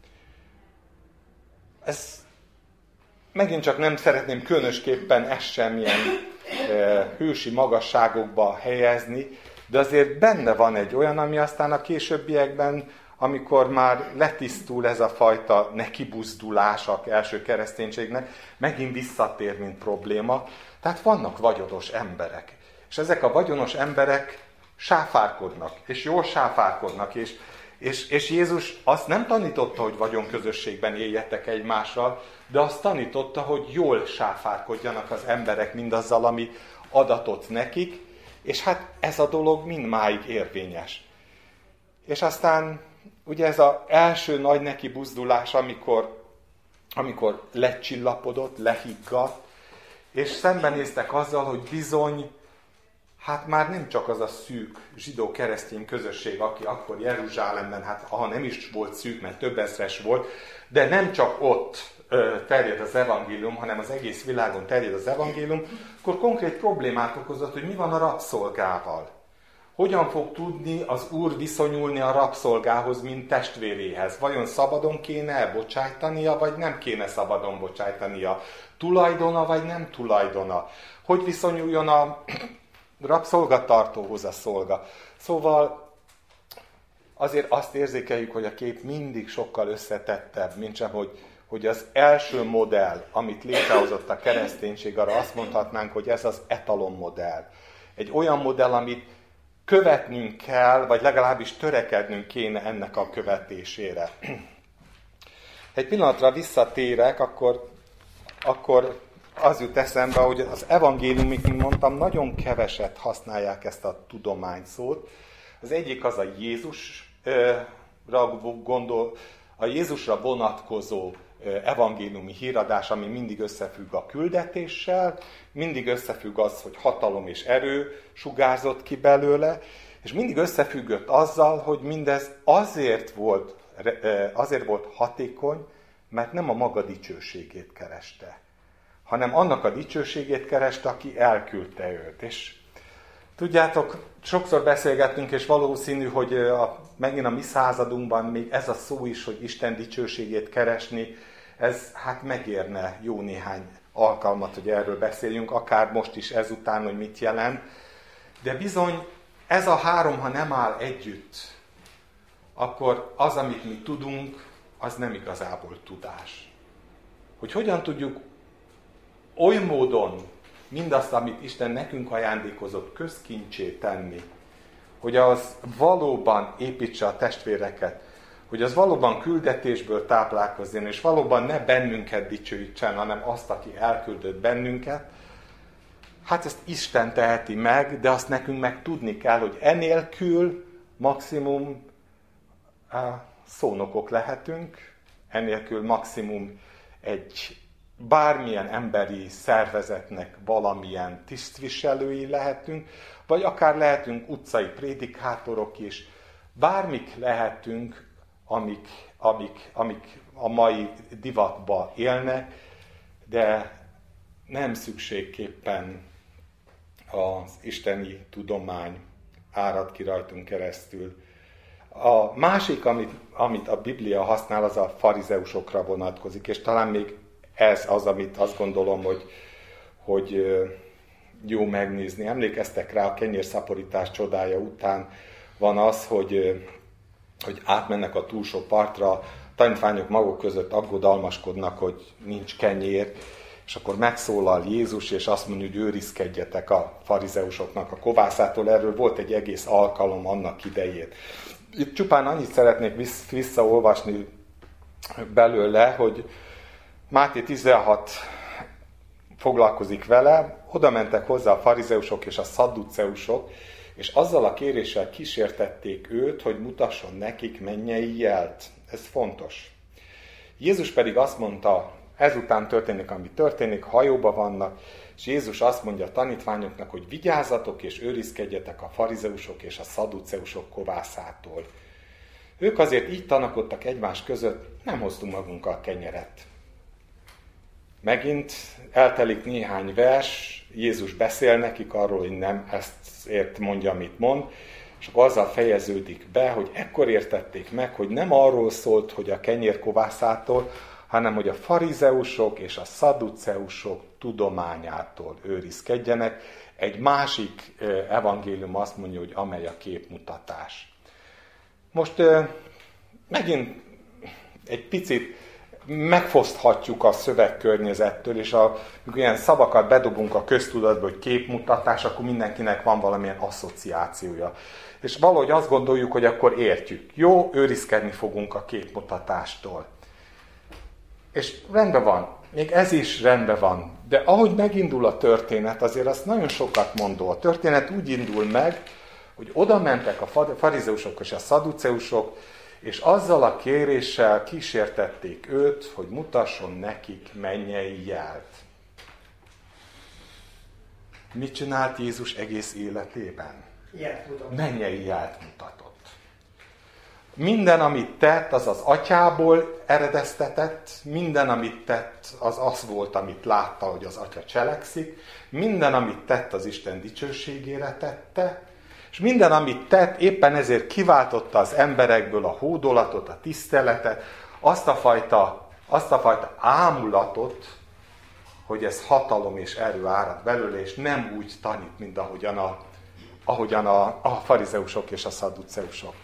Ez megint csak nem szeretném különösképpen ezt semmilyen e, hősi magasságokba helyezni, de azért benne van egy olyan, ami aztán a későbbiekben, amikor már letisztul ez a fajta nekibuzdulás az első kereszténységnek, megint visszatér, mint probléma. Tehát vannak vagyonos emberek. És ezek a vagyonos emberek sáfárkodnak, és jól sáfárkodnak, és, és, és Jézus azt nem tanította, hogy vagyonközösségben éljetek egymással, de azt tanította, hogy jól sáfárkodjanak az emberek mindazzal, ami adatott nekik, És hát ez a dolog mindmáig érvényes. És aztán ugye ez az első nagy neki buzdulás, amikor, amikor lecsillapodott, lehiggadt, és szembenéztek azzal, hogy bizony, hát már nem csak az a szűk zsidó-keresztény közösség, aki akkor Jeruzsálemben, hát ha nem is volt szűk, mert több ezres volt, de nem csak ott ö, terjed az evangélium, hanem az egész világon terjed az evangélium, akkor konkrét problémát okozott, hogy mi van a rabszolgával. Hogyan fog tudni az Úr viszonyulni a rabszolgához, mint testvéréhez? Vajon szabadon kéne elbocsájtania, vagy nem kéne szabadon bocsájtania? Tulajdona, vagy nem tulajdona? Hogy viszonyuljon a rabszolgatartóhoz a szolga? Szóval azért azt érzékeljük, hogy a kép mindig sokkal összetettebb, mint sem, hogy, hogy az első modell, amit létrehozott a kereszténység, arra azt mondhatnánk, hogy ez az etalon modell. Egy olyan modell, amit követnünk kell, vagy legalábbis törekednünk kéne ennek a követésére. Egy pillanatra visszatérek, akkor, akkor az jut eszembe, hogy az evangéliumik, mint mondtam, nagyon keveset használják ezt a tudomány szót. Az egyik az a Jézusra gondol, a Jézusra vonatkozó evangéliumi híradás, ami mindig összefügg a küldetéssel, mindig összefügg az, hogy hatalom és erő sugárzott ki belőle, és mindig összefüggött azzal, hogy mindez azért volt, azért volt hatékony, mert nem a maga dicsőségét kereste, hanem annak a dicsőségét kereste, aki elküldte őt. És tudjátok, sokszor beszélgettünk, és valószínű, hogy a, megint a mi századunkban még ez a szó is, hogy Isten dicsőségét keresni, ez hát megérne jó néhány alkalmat, hogy erről beszéljünk, akár most is ezután, hogy mit jelent. De bizony ez a három, ha nem áll együtt, akkor az, amit mi tudunk, az nem igazából tudás. Hogy hogyan tudjuk oly módon mindazt, amit Isten nekünk ajándékozott, közkincsé tenni, hogy az valóban építse a testvéreket, hogy az valóban küldetésből táplálkozzon, és valóban ne bennünket dicsőítsen, hanem azt, aki elküldött bennünket. Hát ezt Isten teheti meg, de azt nekünk meg tudni kell, hogy enélkül maximum szónokok lehetünk, enélkül maximum egy bármilyen emberi szervezetnek valamilyen tisztviselői lehetünk, vagy akár lehetünk utcai prédikátorok is, bármik lehetünk, amik, amik, amik a mai divatba élnek, de nem szükségképpen az isteni tudomány árad ki rajtunk keresztül. A másik, amit, amit a Biblia használ, az a farizeusokra vonatkozik, és talán még ez az, amit azt gondolom, hogy, hogy jó megnézni. Emlékeztek rá, a kenyérszaporítás csodája után van az, hogy, hogy átmennek a túlsó partra, tanítványok maguk között aggodalmaskodnak, hogy nincs kenyér, és akkor megszólal Jézus, és azt mondja, hogy őrizkedjetek a farizeusoknak a kovászától. Erről volt egy egész alkalom annak idején. Itt csupán annyit szeretnék visszaolvasni belőle, hogy Máté tizenhat foglalkozik vele, oda mentek hozzá a farizeusok és a szadduceusok, és azzal a kéréssel kísértették őt, hogy mutasson nekik mennyei jelt. Ez fontos. Jézus pedig azt mondta, ezután történik, ami történik, hajóba vannak, és Jézus azt mondja a tanítványoknak, hogy vigyázzatok és őrizkedjetek a farizeusok és a szadduceusok kovászától. Ők azért így tanakodtak egymás között, nem hoztunk magunkkal kenyeret. Megint eltelik néhány vers, Jézus beszél nekik arról, hogy nem ezt ért mondja, amit mond, és akkor azzal fejeződik be, hogy ekkor értették meg, hogy nem arról szólt, hogy a kenyérkovászától, hanem hogy a farizeusok és a szadduceusok tudományától őrizkedjenek. Egy másik evangélium azt mondja, hogy amely a képmutatás. Most megint egy picit megfoszthatjuk a szövegkörnyezettől, és a, amikor ilyen szavakat bedobunk a köztudatba, hogy képmutatás, akkor mindenkinek van valamilyen asszociációja. És valahogy azt gondoljuk, hogy akkor értjük. Jó, őrizkedni fogunk a képmutatástól. És rendben van, még ez is rendben van. De ahogy megindul a történet, azért azt nagyon sokat mondó. A történet úgy indul meg, hogy oda mentek a farizeusok és a szadduceusok, és azzal a kéréssel kísértették őt, hogy mutasson nekik mennyei jelt. Mit csinált Jézus egész életében? Mennyei jelt mutatott. Minden, amit tett, az az atyából eredeztetett, minden, amit tett, az az volt, amit látta, hogy az atya cselekszik, minden, amit tett, az Isten dicsőségére tette, és minden, amit tett, éppen ezért kiváltotta az emberekből a hódolatot, a tiszteletet, azt a fajta, azt a fajta ámulatot, hogy ez hatalom és erő árad belőle, és nem úgy tanít, mint ahogyan a, ahogyan a, a farizeusok és a szadduceusok.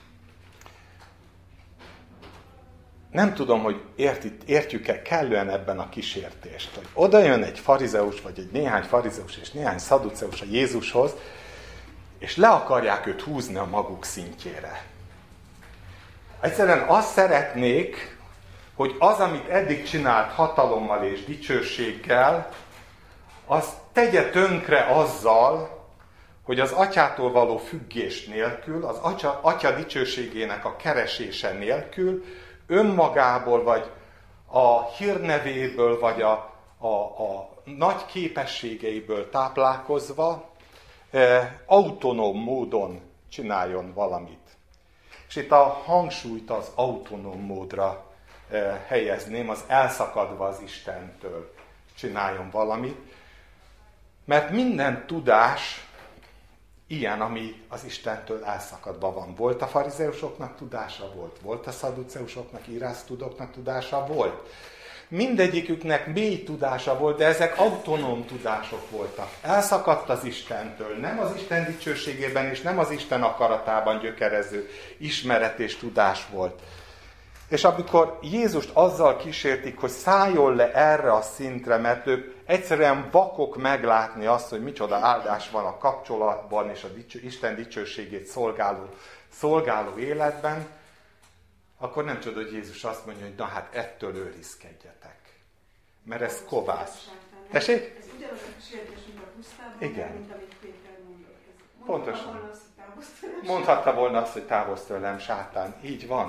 Nem tudom, hogy értjük-e kellően ebben a kísértést, hogy oda jön egy farizeus, vagy egy néhány farizeus és néhány szadduceus a Jézushoz, és le akarják őt húzni a maguk szintjére. Egyszerűen azt szeretnék, hogy az, amit eddig csinált hatalommal és dicsőséggel, az tegye tönkre azzal, hogy az atyától való függés nélkül, az atya, atya dicsőségének a keresése nélkül, önmagából, vagy a hírnevéből, vagy a, a, a nagy képességeiből táplálkozva, eh, autonóm módon csináljon valamit. És itt a hangsúlyt az autonóm módra eh, helyezném, az elszakadva az Istentől csináljon valamit, mert minden tudás ilyen, ami az Istentől elszakadva van. Volt a farizeusoknak tudása? Volt. Volt a szadduceusoknak, írástudóknak tudása? Volt. Mindegyiküknek mély tudása volt, de ezek autonóm tudások voltak. Elszakadt az Istentől, nem az Isten dicsőségében és nem az Isten akaratában gyökerező ismeret és tudás volt. És amikor Jézust azzal kísértik, hogy szálljon le erre a szintre, mert ők egyszerűen vakok meglátni azt, hogy micsoda áldás van a kapcsolatban és a dicső, Isten dicsőségét szolgáló, szolgáló életben, akkor nem csoda, hogy Jézus azt mondja, hogy na hát ettől őrizkedjetek. Mert ez kovász. Tessék? Ez ugyanaz a kísértés, mint a pusztában, igen. mint amit Péter mondott. Pontosan. Mondhatta volna azt, hogy távozz tőlem, sátán. Így van.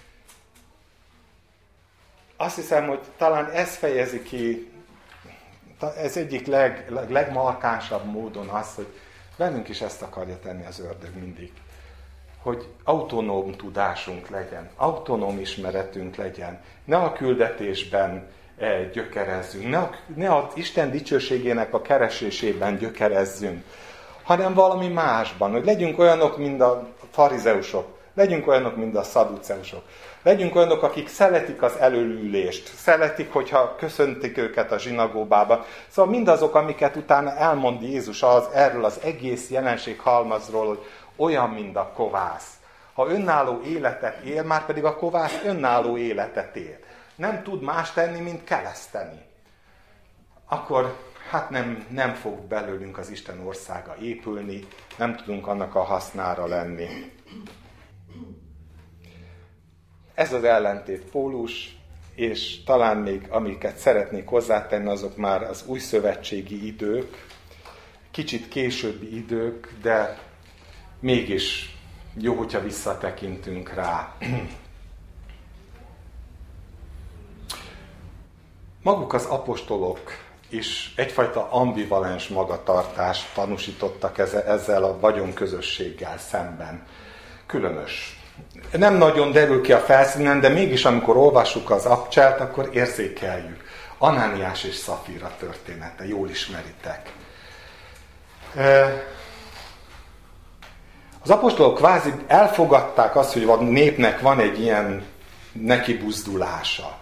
Azt hiszem, hogy talán ez fejezi ki, ez egyik leg, leg, legmarkánsabb módon az, hogy bennünk is ezt akarja tenni az ördög mindig. Hogy autonóm tudásunk legyen, autonóm ismeretünk legyen, ne a küldetésben gyökerezzünk, ne, a, ne az Isten dicsőségének a keresésében gyökerezzünk, hanem valami másban, hogy legyünk olyanok, mint a farizeusok, legyünk olyanok, mint a szadduceusok. Legyünk olyanok, akik szeretik az előülést, szeretik, hogyha köszöntik őket a zsinagógában. Szóval mindazok, amiket utána elmond Jézus az, erről az egész jelenség halmazról, hogy olyan, mint a kovász. Ha önálló életet él, már pedig a kovász önálló életet él. Nem tud más tenni, mint keleszteni. Akkor hát nem, nem fog belőlünk az Isten országa épülni, nem tudunk annak a hasznára lenni. Ez az ellentét pólus, és talán még amiket szeretnék hozzátenni, azok már az újszövetségi idők, kicsit későbbi idők, de mégis jó, hogyha visszatekintünk rá. Maguk az apostolok is egyfajta ambivalens magatartást tanúsítottak ezzel a vagyonközösséggel szemben. Különös. Nem nagyon derül ki a felszínen, de mégis amikor olvassuk az abcselt, akkor érzékeljük. Anániás és Szafira története, jól ismeritek. Az apostolok kvázi elfogadták azt, hogy a népnek van egy ilyen nekibuzdulása.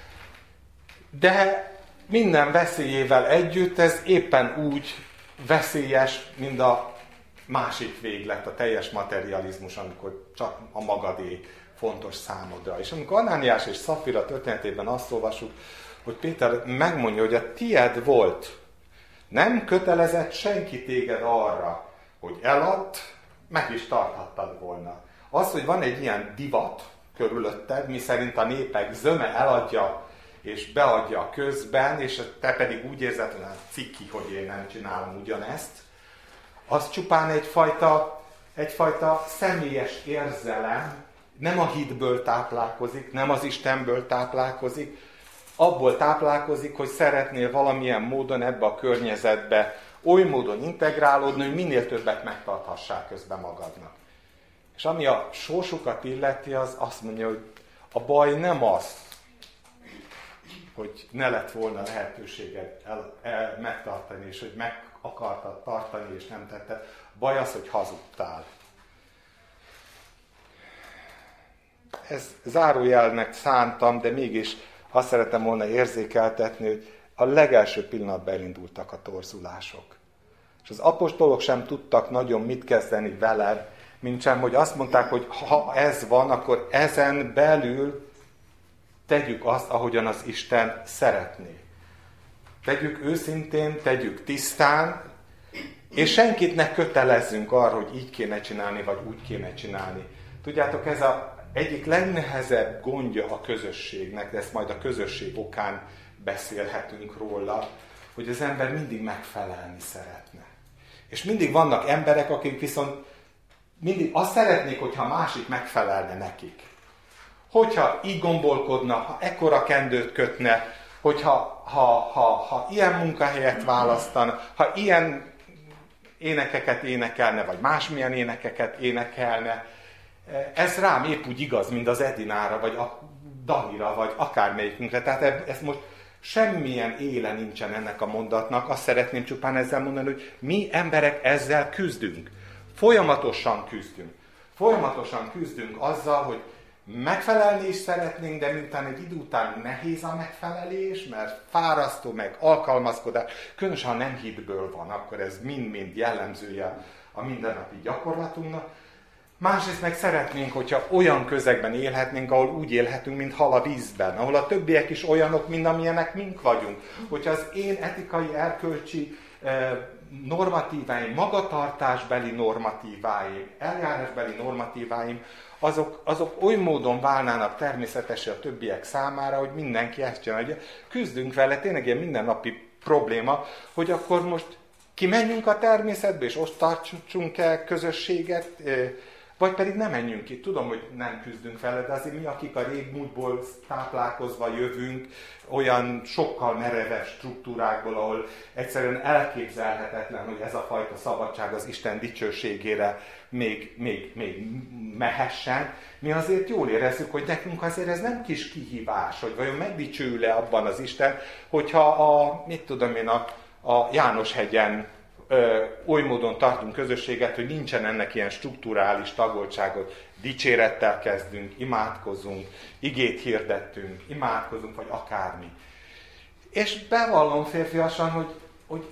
De minden veszélyével együtt ez éppen úgy veszélyes, mint a másik véglet, a teljes materializmus, amikor csak a magadé fontos számodra. És amikor Anániás és Szafira történetében azt olvasjuk, hogy Péter megmondja, hogy a tied volt, nem kötelezett senki téged arra, hogy eladd, meg is tarthattad volna. Az, hogy van egy ilyen divat körülötted, miszerint a népek zöme eladja és beadja a közben, és te pedig úgy érzed, hogy ciki, hogy én nem csinálom ugyanezt, az csupán egyfajta, egyfajta személyes érzelem, nem a hitből táplálkozik, nem az Istenből táplálkozik, abból táplálkozik, hogy szeretnél valamilyen módon ebbe a környezetbe oly módon integrálódni, hogy minél többet megtarthassál közben magadnak. És ami a sorsukat illeti, az azt mondja, hogy a baj nem az, hogy ne lett volna lehetőséged el, el, megtartani, és hogy meg akartad tartani, és nem tetted. A baj az, hogy hazudtál. Ez zárójelnek szántam, de mégis azt szeretem volna érzékeltetni, hogy a legelső pillanatban elindultak a torzulások. És az apostolok sem tudtak nagyon mit kezdeni veled, mintsem, hogy azt mondták, hogy ha ez van, akkor ezen belül tegyük azt, ahogyan az Isten szeretné. Tegyük őszintén, tegyük tisztán, és senkit ne kötelezzünk arra, hogy így kéne csinálni, vagy úgy kéne csinálni. Tudjátok, ez az egyik legnehezebb gondja a közösségnek, de ezt majd a közösség okán beszélhetünk róla, hogy az ember mindig megfelelni szeretne. És mindig vannak emberek, akik viszont mindig azt szeretnék, hogyha a másik megfelelne nekik. Hogyha így gombolkodna, ha ekkora kendőt kötne, hogyha ha, ha, ha ilyen munkahelyet választana, ha ilyen énekeket énekelne, vagy másmilyen énekeket énekelne, ez rám épp úgy igaz, mint az Edinára, vagy a Danira, vagy akármelyikünkre. Tehát ez most semmilyen éle nincsen ennek a mondatnak. Azt szeretném csupán ezzel mondani, hogy mi emberek ezzel küzdünk. Folyamatosan küzdünk. Folyamatosan küzdünk azzal, hogy megfelelni is szeretnénk, de miután egy idő után nehéz a megfelelés, mert fárasztó, meg alkalmazkodás, különösen ha nem hitből van, akkor ez mind-mind jellemzője a mindennapi gyakorlatunknak. Másrészt meg szeretnénk, hogyha olyan közegben élhetnénk, ahol úgy élhetünk, mint hal a vízben, ahol a többiek is olyanok, mint amilyenek mink vagyunk. Hogyha az én etikai, erkölcsi normatíváim, magatartásbeli normatíváim, eljárásbeli normatíváim, azok, azok oly módon válnának természetesen a többiek számára, hogy mindenki ezt csinálja. Küzdünk vele, tényleg ilyen mindennapi probléma, hogy akkor most kimenjünk a természetbe, és ott tartsunk el közösséget, vagy pedig nem menjünk ki. Tudom, hogy nem küzdünk vele, de azért mi, akik a régmúltból táplálkozva jövünk, olyan sokkal merevebb struktúrákból, ahol egyszerűen elképzelhetetlen, hogy ez a fajta szabadság az Isten dicsőségére még, még, még mehessen. Mi azért jól érezzük, hogy nekünk azért ez nem kis kihívás, hogy vajon megdicsőül-e abban az Isten, hogyha a, mit tudom én, a, a János-hegyen Ö, oly módon tartunk közösséget, hogy nincsen ennek ilyen strukturális tagoltságot. Dicsérettel kezdünk, imádkozunk, igét hirdettünk, imádkozunk, vagy akármi. És bevallom férfiasan, hogy, hogy,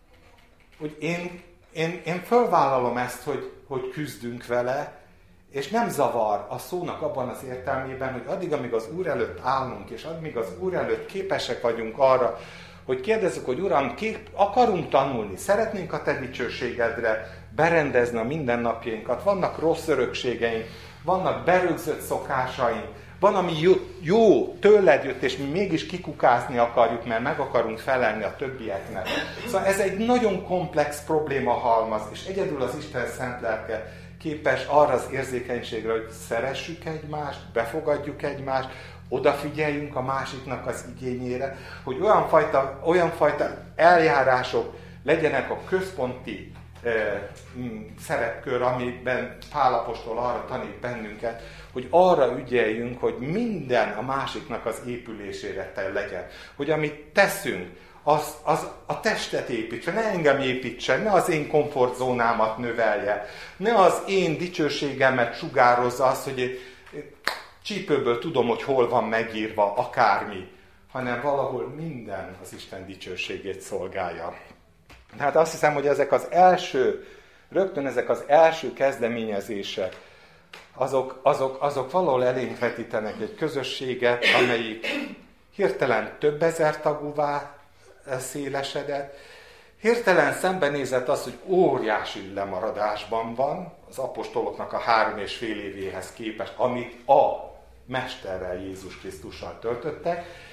hogy én, én, én fölvállalom ezt, hogy, hogy küzdünk vele, és nem zavar a szónak abban az értelmében, hogy addig, amíg az Úr előtt állunk, és addig az Úr előtt képesek vagyunk arra, hogy kérdezzük, hogy Uram, kép, akarunk tanulni, szeretnénk a Te dicsőségedre berendezni a mindennapjainkat, vannak rossz örökségeink, vannak berögzött szokásaink, van, ami jó, jó tőled jött, és mi mégis kikukázni akarjuk, mert meg akarunk felelni a többieknek. Szóval ez egy nagyon komplex probléma halmaz, és egyedül az Isten szent lelke képes arra az érzékenységre, hogy szeressük egymást, befogadjuk egymást, odafigyeljünk a másiknak az igényére, hogy olyan fajta, olyan fajta eljárások legyenek a központi eh, szerepkör, amiben Pál apostol arra tanít bennünket, hogy arra ügyeljünk, hogy minden a másiknak az épülésére te legyen. Hogy amit teszünk, az, az a testet építse, ne engem építsen, ne az én komfortzónámat növelje, ne az én dicsőségemet sugározza az, hogy csípőből tudom, hogy hol van megírva akármi, hanem valahol minden az Isten dicsőségét szolgálja. Tehát azt hiszem, hogy ezek az első, rögtön ezek az első kezdeményezések, azok, azok, azok valahol elénk vetítenek egy közösséget, amelyik hirtelen több ezer tagúvá szélesedett, hirtelen szembenézett az, hogy óriási lemaradásban van az apostoloknak a három és fél évéhez képest, amit a Mesterrel, Jézus Krisztussal töltöttek,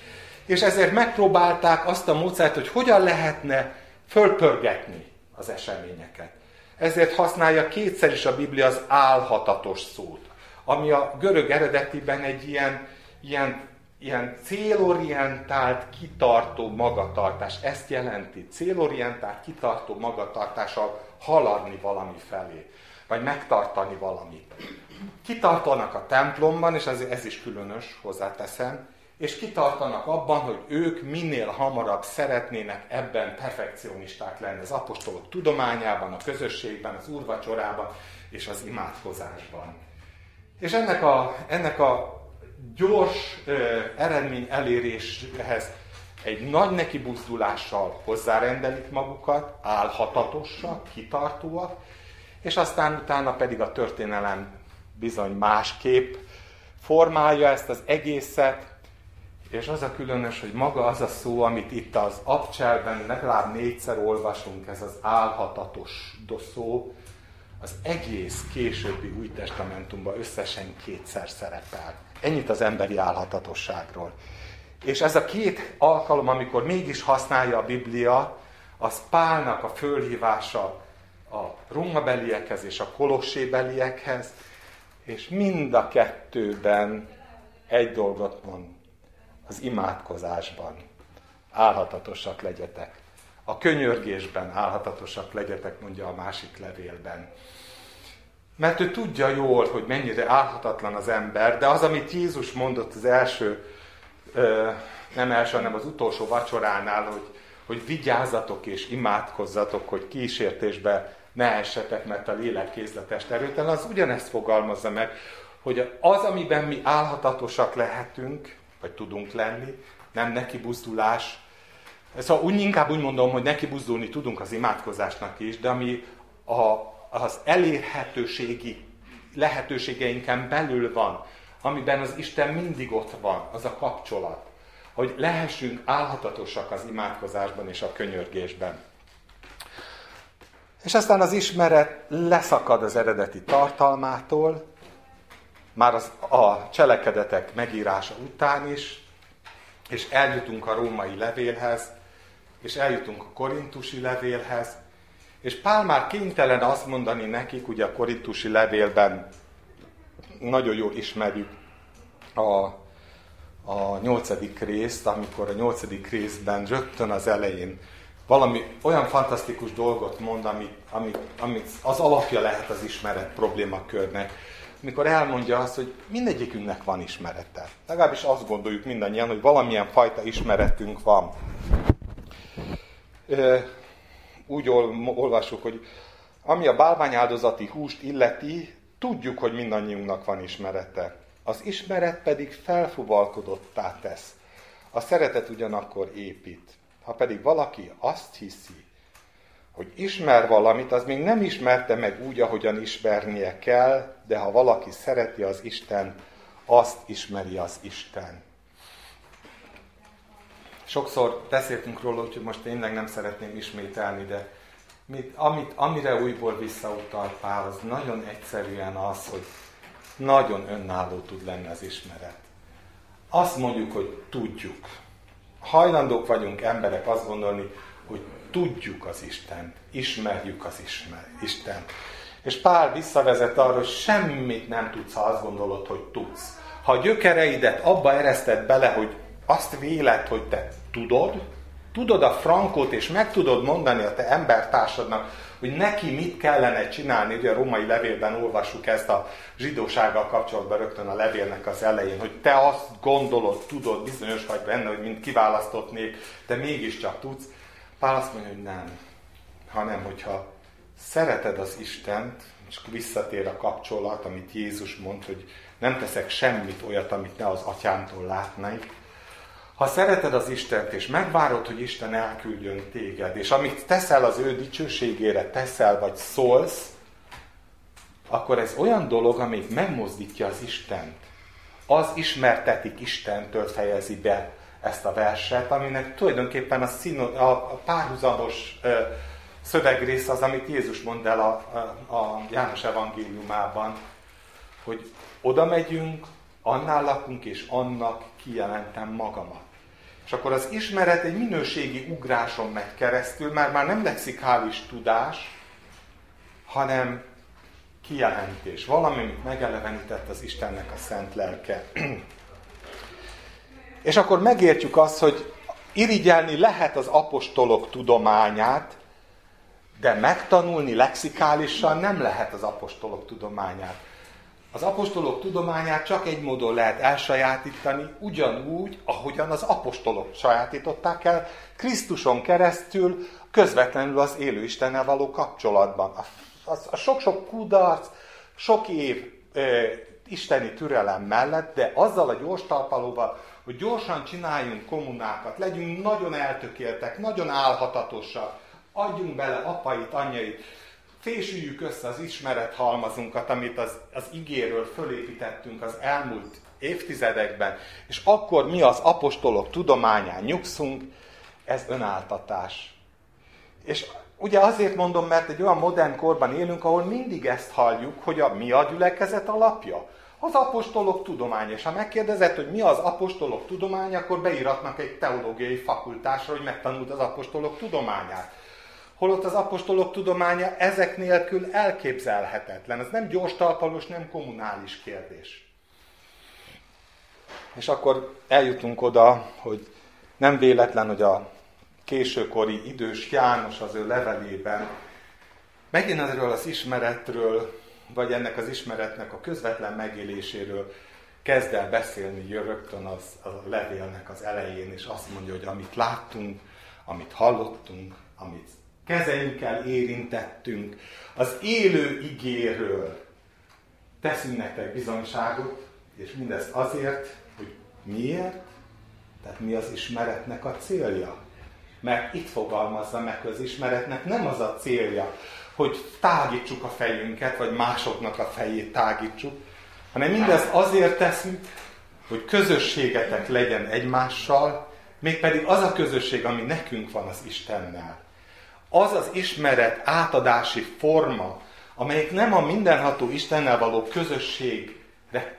És ezért megpróbálták azt a módszert, hogy hogyan lehetne fölpörgetni az eseményeket. Ezért használja kétszer is a Biblia az álhatatos szót, ami a görög eredetiben egy ilyen, ilyen, ilyen célorientált, kitartó magatartás. Ezt jelenti. Célorientált, kitartó magatartással haladni valami felé, vagy megtartani valamit. Kitartanak a templomban, és ez, ez is különös, hozzáteszem, és kitartanak abban, hogy ők minél hamarabb szeretnének ebben perfekcionisták lenni, az apostolok tudományában, a közösségben, az úrvacsorában és az imádkozásban. És ennek a, ennek a gyors ö, eredmény eléréshez egy nagy nekibuzdulással hozzárendelik magukat, álhatatosak, kitartóak, és aztán utána pedig a történelem bizony másképp formálja ezt az egészet, és az a különös, hogy maga az a szó, amit itt az abcselben legalább négyszer olvasunk, ez az álhatatos szó, az egész későbbi Új Testamentumban összesen kétszer szerepel. Ennyit az emberi álhatatosságról. És ez a két alkalom, amikor mégis használja a Biblia, az Pálnak a fölhívása a rómabeliekhez és a kolossébeliekhez, és mind a kettőben egy dolgot mond, az imádkozásban álhatatosak legyetek. A könyörgésben álhatatosak legyetek, mondja a másik levélben. Mert ő tudja jól, hogy mennyire álhatatlan az ember, de az, amit Jézus mondott az első, nem első, hanem az utolsó vacsoránál, hogy, hogy vigyázzatok és imádkozzatok, hogy kísértésbe ne essetek, mert a lélek kézletest erőtelen, az ugyanezt fogalmazza meg, hogy az, amiben mi álhatatosak lehetünk, vagy tudunk lenni, nem nekibuzdulás. Szóval úgy, inkább úgy mondom, hogy nekibuzdulni tudunk az imádkozásnak is, de ami a, az elérhetőségi lehetőségeinken belül van, amiben az Isten mindig ott van, az a kapcsolat, hogy lehessünk álhatatosak az imádkozásban és a könyörgésben. És aztán az ismeret leszakad az eredeti tartalmától, már az, a cselekedetek megírása után is, és eljutunk a római levélhez, és eljutunk a korintusi levélhez, és Pál már kénytelen azt mondani nekik, ugye a korintusi levélben nagyon jól ismerjük a, a nyolcadik részt, amikor a nyolcadik részben rögtön az elején valami olyan fantasztikus dolgot mond, amit, amit, amit az alapja lehet az ismeret problémakörnek, mikor elmondja azt, hogy mindegyikünknek van ismerete. Legalábbis azt gondoljuk mindannyian, hogy valamilyen fajta ismeretünk van. Úgy olvasjuk, hogy ami a bálványáldozati húst illeti, tudjuk, hogy mindannyiunknak van ismerete. Az ismeret pedig felfuvalkodottá tesz. A szeretet ugyanakkor épít. Ha pedig valaki azt hiszi, hogy ismer valamit, az még nem ismerte meg úgy, ahogyan ismernie kell, de ha valaki szereti az Istent, azt ismeri az Isten. Sokszor beszéltünk róla, úgyhogy most tényleg nem szeretném ismételni, de mit, amit, amire újból visszautal Pál, az nagyon egyszerűen az, hogy nagyon önálló tud lenni az ismeret. Azt mondjuk, hogy tudjuk. Hajlandók vagyunk emberek azt gondolni, hogy tudjuk az Istent, ismerjük az Istent. És Pál visszavezet arra, hogy semmit nem tudsz, ha azt gondolod, hogy tudsz. Ha a gyökereidet abba ereszted bele, hogy azt véled, hogy te tudod, tudod a frankót, és meg tudod mondani a te embertársadnak, hogy neki mit kellene csinálni. Ugye a római levélben olvassuk ezt a zsidósággal kapcsolatban rögtön a levélnek az elején, hogy te azt gondolod, tudod, bizonyos vagy benne, hogy mint kiválasztott nép, te mégiscsak tudsz. Pál azt mondja, hogy nem, hanem hogyha szereted az Istent, és visszatér a kapcsolat, amit Jézus mond, hogy nem teszek semmit olyat, amit ne az atyámtól látnék. Ha szereted az Istent, és megvárod, hogy Isten elküldjön téged, és amit teszel az ő dicsőségére, teszel vagy szólsz, akkor ez olyan dolog, ami megmozdítja az Istent. Az ismertetik Istentől, fejezi be ezt a verset, aminek tulajdonképpen a, színo, a, a párhuzamos ö, szövegrész az, amit Jézus mond el a, a, a János evangéliumában, hogy oda megyünk, annál lakunk, és annak kijelentem magamat. És akkor az ismeret egy minőségi ugráson megy keresztül, már már nem lexikális tudás, hanem kijelentés. Valami, amit megelevenített az Istennek a szent lelke. És akkor megértjük azt, hogy irigyelni lehet az apostolok tudományát, de megtanulni lexikálisan nem lehet az apostolok tudományát. Az apostolok tudományát csak egy módon lehet elsajátítani, ugyanúgy, ahogyan az apostolok sajátították el, Krisztuson keresztül, közvetlenül az élő Istennel való kapcsolatban. A, a, a sok-sok kudarc, sok év e, isteni türelem mellett, de azzal a gyors talpalóval, hogy gyorsan csináljunk kommunákat, legyünk nagyon eltökéltek, nagyon álhatatosak, adjunk bele apait, anyjait, fésüljük össze az ismerethalmazunkat, amit az, az igéről fölépítettünk az elmúlt évtizedekben, és akkor mi az apostolok tudományán nyugszunk, ez önáltatás. És ugye azért mondom, mert egy olyan modern korban élünk, ahol mindig ezt halljuk, hogy a, mi a gyülekezet alapja? Az apostolok tudománya. És ha megkérdezed, hogy mi az apostolok tudománya, akkor beíratnak egy teológiai fakultásra, hogy megtanult az apostolok tudományát. Holott az apostolok tudománya ezek nélkül elképzelhetetlen. Ez nem gyors talpalós, nem kommunális kérdés. És akkor eljutunk oda, hogy nem véletlen, hogy a későkori idős János az ő levelében megint erről az ismeretről, vagy ennek az ismeretnek a közvetlen megéléséről kezd el beszélni rögtön az, a levélnek az elején, és azt mondja, hogy amit láttunk, amit hallottunk, amit kezeinkkel érintettünk, az élő igéről teszünk nektek bizonyságot, és mindezt azért, hogy miért? Tehát mi az ismeretnek a célja? Mert itt fogalmazza meg, hogy az ismeretnek nem az a célja, hogy tágítsuk a fejünket, vagy másoknak a fejét tágítsuk, hanem mindezt azért teszünk, hogy közösségetek legyen egymással, mégpedig az a közösség, ami nekünk van az Istennel. Az az ismeret átadási forma, amelyik nem a mindenható Istennel való közösségre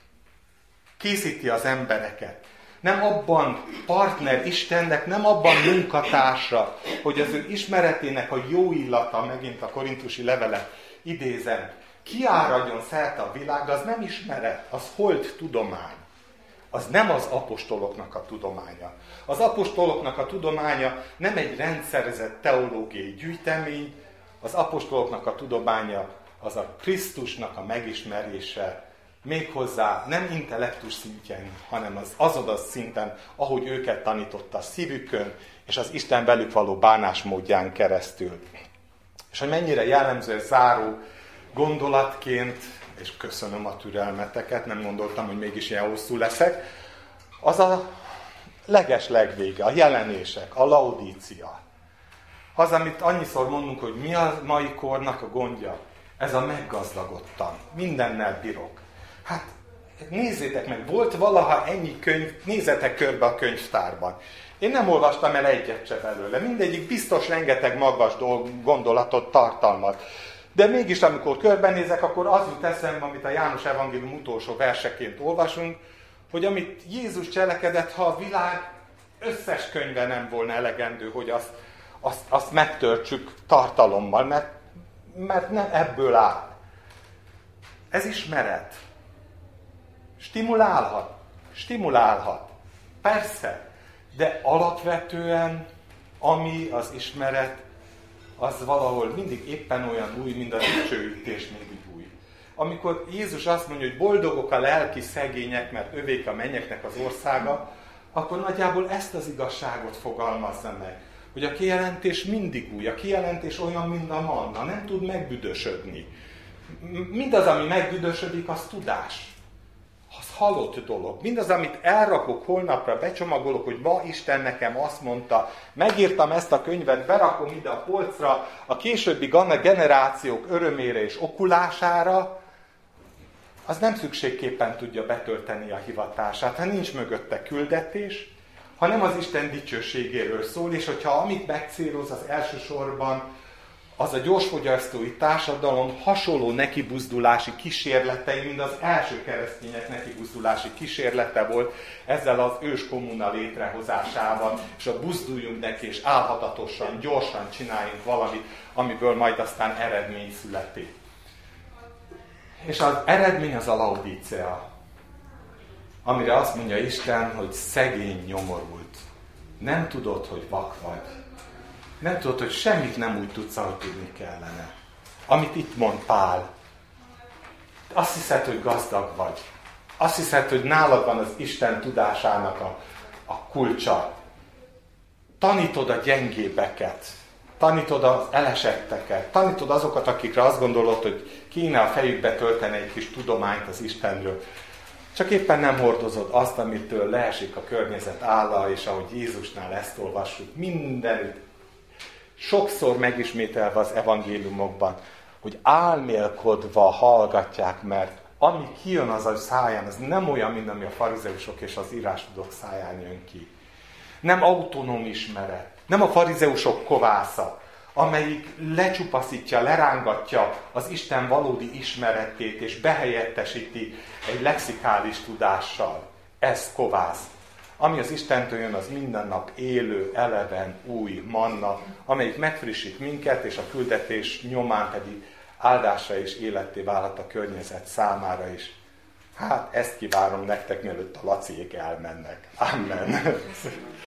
készíti az embereket. Nem abban partner Istennek, nem abban munkatársa, hogy az ő ismeretének a jó illata, megint a korintusi levelet idézem, kiáradjon szerte a világ, az nem ismeret, az holt tudomány. Az nem az apostoloknak a tudománya. Az apostoloknak a tudománya nem egy rendszerezett teológiai gyűjtemény, az apostoloknak a tudománya az a Krisztusnak a megismerése, méghozzá nem intellektus szintjén, hanem az azon szinten, ahogy őket tanította a szívükön, és az Isten velük való bánásmódján keresztül. És hogy mennyire jellemző ez záró gondolatként, és köszönöm a türelmeteket, nem gondoltam, hogy mégis ilyen hosszú leszek, az a leges legvége, a jelenések, a laudícia. Az, amit annyiszor mondunk, hogy mi a mai kornak a gondja, ez a meggazdagodtan, mindennel bírok. Hát nézzétek meg, volt valaha ennyi könyv, nézzetek körbe a könyvtárban. Én nem olvastam el egyet se belőle, mindegyik biztos rengeteg magas gondolatot tartalmaz. De mégis, amikor körbenézek, akkor az jut eszembe, amit a János evangélium utolsó verseként olvasunk, hogy amit Jézus cselekedett, ha a világ összes könyve nem volna elegendő, hogy azt, azt, azt megtöltsük tartalommal, mert, mert nem ebből áll. Ez ismeret. Stimulálhat. Stimulálhat. Persze. De alapvetően, ami az ismeret, az valahol mindig éppen olyan új, mint a dicsőítés mindig új. Amikor Jézus azt mondja, hogy boldogok a lelki szegények, mert övék a mennyeknek az országa, akkor nagyjából ezt az igazságot fogalmazza meg. Hogy a kijelentés mindig új, a kijelentés olyan, mint a manna, nem tud megbüdösödni. Mindaz, ami megbüdösödik, az tudás. Az halott dolog. Mindaz, amit elrakok holnapra, becsomagolok, hogy ma Isten nekem azt mondta, megírtam ezt a könyvet, berakom ide a polcra, a későbbi generációk örömére és okulására, az nem szükségképpen tudja betölteni a hivatását, ha nincs mögötte küldetés, ha nem az Isten dicsőségéről szól, és hogyha amit megcéloz, az elsősorban az a gyorsfogyasztói társadalom hasonló nekibuzdulási kísérletei, mint az első keresztények nekibuzdulási kísérlete volt ezzel az őskomuna létrehozásával, és a buzduljunk neki, és álhatatosan, gyorsan csináljunk valamit, amiből majd aztán eredmény születik. És az eredmény az a Laodicea, amire azt mondja Isten, hogy szegény, nyomorult. Nem tudod, hogy vak vagy. Nem tudod, hogy semmit nem úgy tudsz, ahogy tudni kellene. Amit itt mond Pál. Azt hiszed, hogy gazdag vagy. Azt hiszed, hogy nálad van az Isten tudásának a, a kulcsa. Tanítod a gyengébeket. Tanítod az elesetteket. Tanítod azokat, akikre azt gondolod, hogy kéne a fejükbe tölteni egy kis tudományt az Istenről. Csak éppen nem hordozod azt, amitől leesik a környezet álla, és ahogy Jézusnál ezt olvassuk, mindenütt, sokszor megismételve az evangéliumokban, hogy álmélkodva hallgatják, mert ami kijön az a száján, az nem olyan, mint ami a farizeusok és az írástudók száján jön ki. Nem autonóm ismeret, nem a farizeusok kovásza, amelyik lecsupaszítja, lerángatja az Isten valódi ismeretét, és behelyettesíti egy lexikális tudással. Ez kovász. Ami az Istentől jön, az minden nap élő, eleven, új manna, amelyik megfrissít minket, és a küldetés nyomán pedig áldásra és életté válhat a környezet számára is. Hát ezt kívánom nektek, mielőtt a Laciék elmennek. Amen.